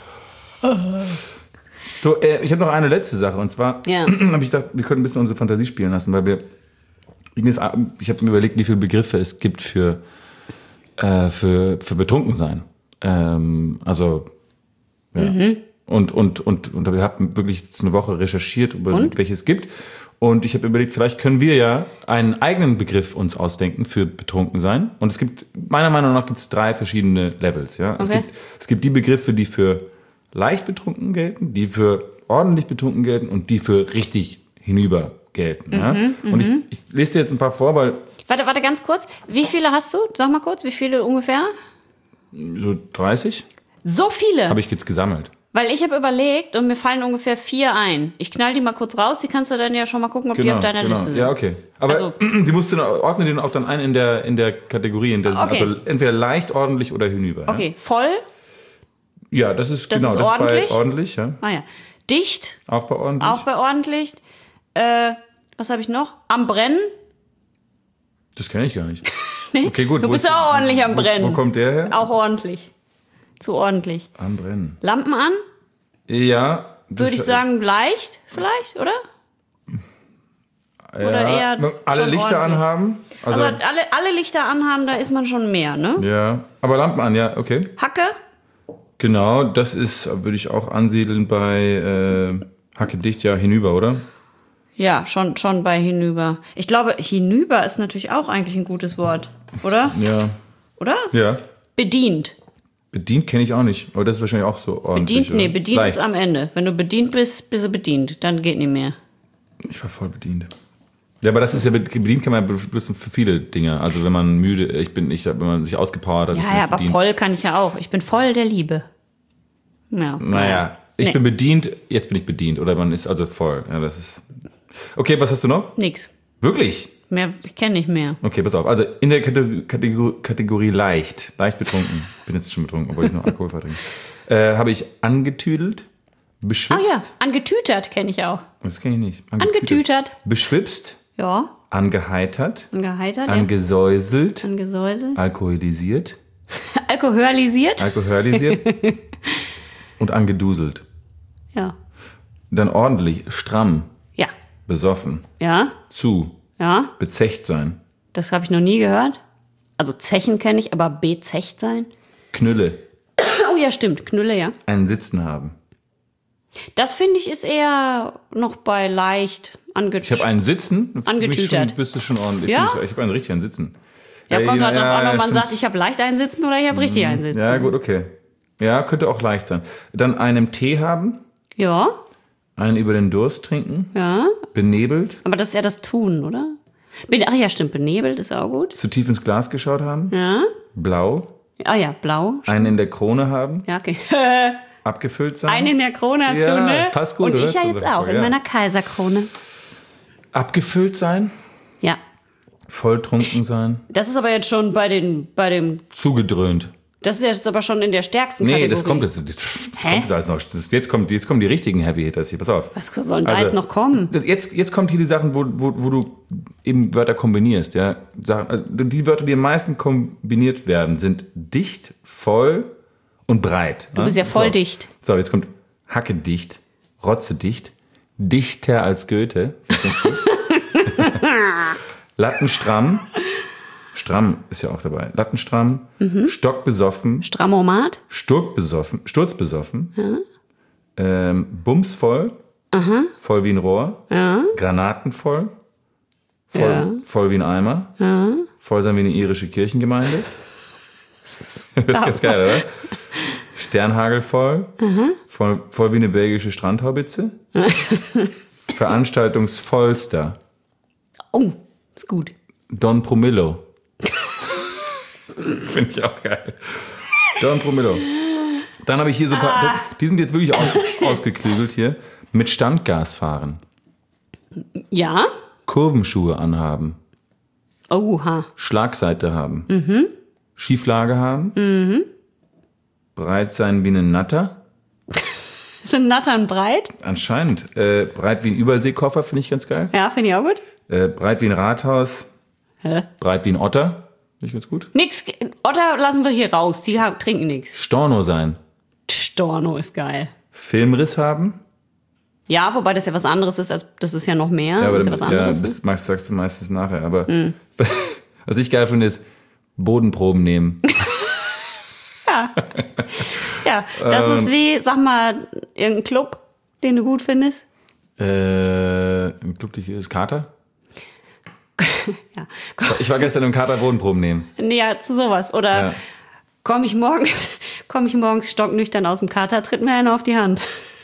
So, äh, ich habe noch eine letzte Sache. Und zwar Ja. habe ich gedacht, wir können ein bisschen unsere Fantasie spielen lassen, weil wir... Mir ist, ich habe mir überlegt, wie viele Begriffe es gibt für, äh, für, für Betrunkensein. Ähm, also... Ja. Mhm. Und, und, und, und wir haben wirklich jetzt eine Woche recherchiert, über Und? welche es gibt. Und ich habe überlegt, vielleicht können wir ja einen eigenen Begriff uns ausdenken für Betrunkensein. Und es gibt, meiner Meinung nach, gibt es drei verschiedene Levels. Ja? Es, Okay. gibt, es gibt die Begriffe, die für leicht betrunken gelten, die für ordentlich betrunken gelten und die für richtig hinüber gelten. Ja? Und ich, ich lese dir jetzt ein paar vor, weil Warte, warte, ganz kurz. Wie viele hast du? Sag mal kurz, wie viele ungefähr? so dreißig So viele. habe ich jetzt gesammelt. Weil ich habe überlegt und mir fallen ungefähr vier ein. Ich knall die mal kurz raus, die kannst du dann ja schon mal gucken, ob die auf deiner Liste sind. Ja, okay. Aber Also- die musst du dann, ordne den auch dann ein in der, in der Kategorie. In der sind Okay. Also entweder leicht, ordentlich oder hinüber. Ja? Okay, voll. Ja, das ist Das genau, ist das ordentlich? ist bei ordentlich, ja. Ah ja. Dicht, Auch bei ordentlich. auch bei ordentlich. Äh, was habe ich noch? Am Brennen. Das kenne ich gar nicht. Okay, gut. Du wo bist ist- ja ordentlich am wo, Brennen. Wo kommt der her? Auch ordentlich. Zu ordentlich. Am Brennen. Lampen an, Ja. das- würde ich sagen, leicht vielleicht, oder? Oder eher alle schon Lichter ordentlich? anhaben. Also, also alle, alle Lichter anhaben, da ist man schon mehr, ne? Ja, aber Lampen an, ja, okay. Hacke? Genau, das ist, würde ich auch ansiedeln bei äh, Hacke dicht, ja, hinüber, oder? Ja, schon, schon bei hinüber. Ich glaube, hinüber ist natürlich auch eigentlich ein gutes Wort, oder? Ja. Oder? Ja. Bedient. Bedient kenne ich auch nicht, aber das ist wahrscheinlich auch so ordentlich. Bedient, nee, oder? bedient Leicht. ist am Ende. Wenn du bedient bist, bist du bedient. Dann geht nicht mehr. Ich war voll bedient. Ja, aber das ist ja, bedient kann man benutzen für viele Dinge. Also wenn man müde, ich bin, ich, wenn man sich ausgepowert hat. Ja, bin ja, ich aber bedient. voll kann ich ja auch. Ich bin voll der Liebe. Ja. Naja, ich Nee. bin bedient, jetzt bin ich bedient. Oder man ist also voll. Ja, das ist. Okay, was hast du noch? Nix. Wirklich? Mehr, ich kenne nicht mehr. Okay, pass auf. Also in der Kategor- Kategor- Kategorie leicht, leicht betrunken, ich bin jetzt schon betrunken, obwohl ich noch Alkohol vertrinke, äh, habe ich angetüdelt, Ah beschwipst. ja, angetütert kenne ich auch. Das kenne ich nicht. Angetütert. Beschwipst, Ja. angeheitert, Angeheitert. ja. angesäuselt, Angesäuselt. alkoholisiert, Alkoholisiert. alkoholisiert und angeduselt. Ja. Dann ordentlich, stramm, Ja. besoffen, Ja. zu, Ja. bezecht sein, Das habe ich noch nie gehört. Also Zechen kenne ich, aber bezecht sein. Knülle, Oh ja, stimmt. Knülle, ja. einen Sitzen haben. Das finde ich ist eher noch bei leicht Ich angetütert. habe einen Sitzen, für mich Angetütert. schon, bist du schon ordentlich. Ja? Ich, ich habe einen richtigen Sitzen. Ja, kommt halt drauf an, ob man stimmt. sagt, ich habe leicht einsitzen oder ich habe richtig einsitzen. Ja, gut, okay. Ja, könnte auch leicht sein. Dann einen Tee haben, Ja, einen über den Durst trinken, ja. benebelt, Aber das ist ja das Tun, oder? Bin, ach ja, stimmt. Benebelt ist auch gut. zu tief ins Glas geschaut haben, Ja. blau, Ah ja, blau. einen in der Krone haben, Ja, okay. abgefüllt sein, Eine in der Krone hast Ja, du, ne? passt gut, Und oder? ich ja So jetzt sagt auch, man, in ja. meiner Kaiserkrone. abgefüllt sein, Ja. volltrunken sein, Das ist aber jetzt schon bei den, bei dem, zugedröhnt. das ist jetzt aber schon in der stärksten Nee, Kategorie. das kommt jetzt. Das, das Hä? kommt jetzt alles noch. Das, jetzt, kommt, jetzt kommen die richtigen Heavy Hitters hier. Pass auf. Was soll denn da Also, jetzt noch kommen? Das, jetzt, jetzt kommt hier die Sachen, wo, wo, wo du eben Wörter kombinierst. Ja? Sachen, also die Wörter, die am meisten kombiniert werden, sind dicht, voll und breit. Du bist ja voll so. dicht. So, jetzt kommt Hacke dicht, Rotze dicht, dichter als Goethe. Finde ich ganz gut. Lattenstramm. Stramm ist ja auch dabei. Lattenstramm, Mhm. stockbesoffen, Strammomat? Sturkbesoffen, sturzbesoffen, ähm, bumsvoll, voll wie ein Rohr, granatenvoll, voll, Ja. voll wie ein Eimer, voll sein wie eine irische Kirchengemeinde. Das ist ganz geil, oder? Sternhagelvoll, voll, voll wie eine belgische Strandhaubitze, Veranstaltungsvollster, Oh, ist gut. Don Promillo. Finde ich auch geil. Don Promillo. Dann habe ich hier so ein paar, das, die sind jetzt wirklich aus, ausgeklügelt hier. Mit Standgas fahren, Ja? Kurvenschuhe anhaben, Oha. Schlagseite haben, Schieflage haben, breit sein wie ein Natter, Sind Nattern breit? anscheinend äh, breit wie ein Überseekoffer, finde ich ganz geil, Ja, finde ich auch gut. äh, breit wie ein Rathaus, Hä? breit wie ein Otter, finde ich ganz gut, Nix. Otter lassen wir hier raus. Die haben, trinken nichts. Storno sein, Storno ist geil. Filmriss haben. Ja, wobei das ja was anderes ist, als das ist ja noch mehr. Ja, aber das ist dann, ja was ja, anderes. das meist, sagst du meistens nachher. Aber was ich geil finde, ist Bodenproben nehmen. ja, das Ähm. ist wie, sag mal, irgendein Club, den du gut findest. äh, im Club ist Kater. Ja. Ich war gestern im Kater Bodenproben nehmen. Nee, ja, zu sowas. Oder Ja. komme ich morgens, komm ich morgens stocknüchtern aus dem Kater, tritt mir einer auf die Hand.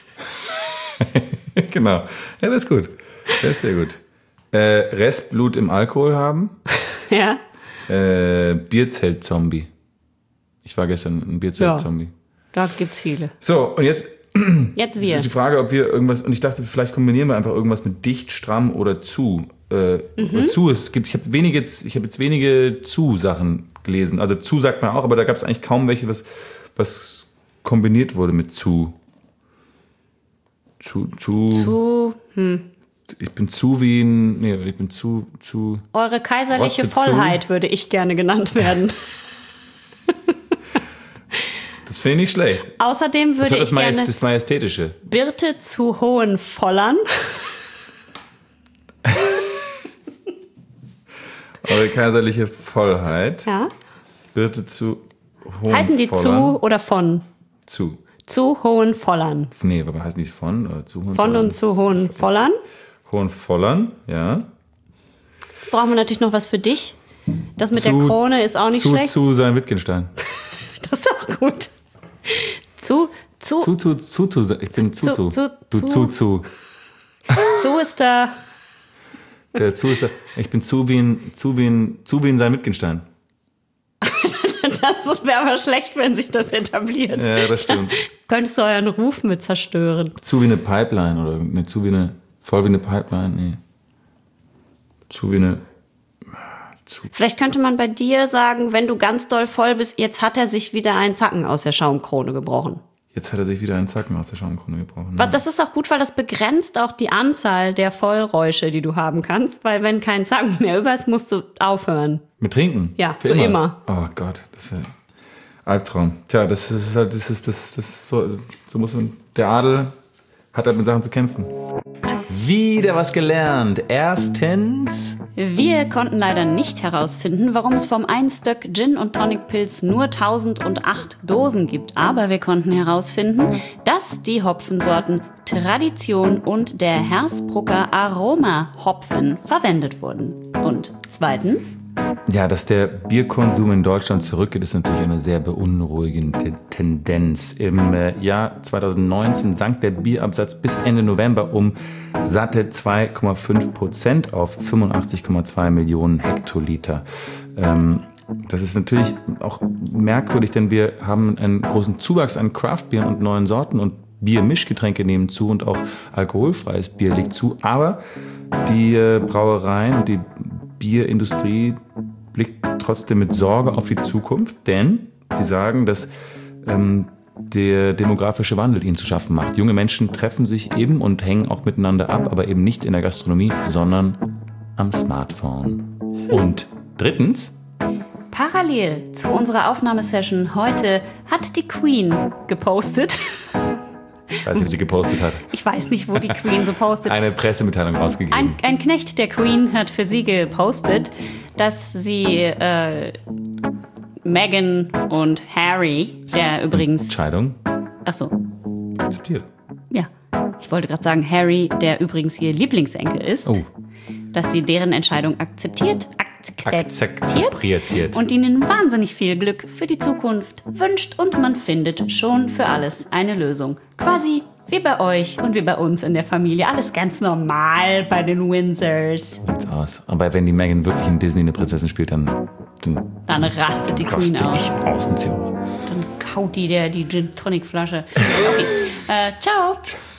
Genau. Ja, das ist gut. Das ist sehr gut. Äh, Restblut im Alkohol haben. Ja. Äh, Bierzelt-Zombie. Ich war gestern ein Bierzelt-Zombie. Da gibt's viele. So, und jetzt Jetzt wir. die Frage, ob wir irgendwas, und ich dachte, vielleicht kombinieren wir einfach irgendwas mit dicht, stramm oder zu. Äh, oder zu, es gibt, ich habe wenige jetzt, ich habe jetzt wenige zu-Sachen gelesen. Also zu sagt man auch, aber da gab es eigentlich kaum welche, was, was kombiniert wurde mit zu. Zu, zu, Zu ich bin zu wie ein, nee, ich bin zu, zu, eure kaiserliche Rotze zu. Vollheit würde ich gerne genannt werden. das finde ich nicht schlecht. Außerdem Das würde hat das, ich Majest, gerne das Majestätische. Birte zu Hohenvollern. Eure kaiserliche Vollheit. Ja. Birte zu Hohenfollern. Heißen die zu oder von? Zu. Zu Hohenfollern. Nee, aber heißen die von? Oder zu Von Hohenfollern? und zu Hohenfollern. Hohenfollern, ja. Brauchen wir natürlich noch was für dich. Das mit Zu- der Krone ist auch nicht zu, schlecht. Zu sein Wittgenstein. Das ist auch gut. Zu, zu, Zu, zu, zu, zu. Ich bin zu, Zu- zu. zu- Du, zu- zu, zu. zu ist da. Der zu ist der, ich bin zu wie ein, zu wie ein, zu wie ein sein Wittgenstein. Das wäre aber schlecht, wenn sich das etabliert. Ja, das stimmt. Könntest du euren Ruf mit zerstören. Zu wie eine Pipeline oder ne, zu wie eine, voll wie eine Pipeline, nee. Zu wie eine, zu, Vielleicht könnte man bei dir sagen, wenn du ganz doll voll bist, jetzt hat er sich wieder einen Zacken aus der Schaumkrone gebrochen. jetzt hat er sich wieder einen Zacken aus der Schaumkrone gebrochen. Was- Das ist auch gut, weil das begrenzt auch die Anzahl der Vollräusche, die du haben kannst. Weil wenn kein Zacken mehr über ist, musst du aufhören. Mit Trinken? Ja, für immer. Oh Gott, das wäre Albtraum. Tja, das ist halt, das ist, das, das ist so, so muss man, der Adel hat halt mit Sachen zu kämpfen. Wieder was gelernt. Erstens, Wir konnten leider nicht herausfinden, warum es vom einen Stöck Gin und Tonic Pilz nur tausendacht Dosen gibt. Aber wir konnten herausfinden, dass die Hopfensorten Tradition und der Hersbrucker Aroma Hopfen verwendet wurden. Und zweitens, ja, dass der Bierkonsum in Deutschland zurückgeht, ist natürlich eine sehr beunruhigende Tendenz. Im äh, Jahr zweitausendneunzehn sank der Bierabsatz bis Ende November um satte zwei Komma fünf Prozent auf fünfundachtzig Komma zwei Millionen Hektoliter. Ähm, das ist natürlich auch merkwürdig, denn wir haben einen großen Zuwachs an Craftbieren und neuen Sorten und Biermischgetränke nehmen zu und auch alkoholfreies Bier legt zu. Aber die äh, Brauereien und die Bierindustrie blickt trotzdem mit Sorge auf die Zukunft, denn sie sagen, dass ähm, der demografische Wandel ihnen zu schaffen macht. Junge Menschen treffen sich eben und hängen auch miteinander ab, aber eben nicht in der Gastronomie, sondern am Smartphone. Und drittens, parallel zu unserer Aufnahmesession heute hat die Queen gepostet. ich weiß nicht, was sie gepostet hat, Ich weiß nicht, wo die Queen so postet. eine Pressemitteilung rausgegeben. Ein, ein Knecht der Queen hat für sie gepostet, dass sie äh, Meghan und Harry, der übrigens... Entscheidung Achso, akzeptiert. ja. Ich wollte gerade sagen, Harry, der übrigens ihr Lieblingsenkel ist, Oh, dass sie deren Entscheidung akzeptiert, akzeptiert akzeptiert. und ihnen wahnsinnig viel Glück für die Zukunft wünscht und man findet schon für alles eine Lösung. Quasi wie bei euch und wie bei uns in der Familie. Alles ganz normal bei den Windsors. Sieht's aus. Aber wenn die Meghan wirklich in Disney eine Prinzessin spielt, dann, dann Dann rastet die Queen raste aus. ich aus und ziehe hoch. Dann kaut die der die Gin Tonic Flasche. Okay. Äh, ciao.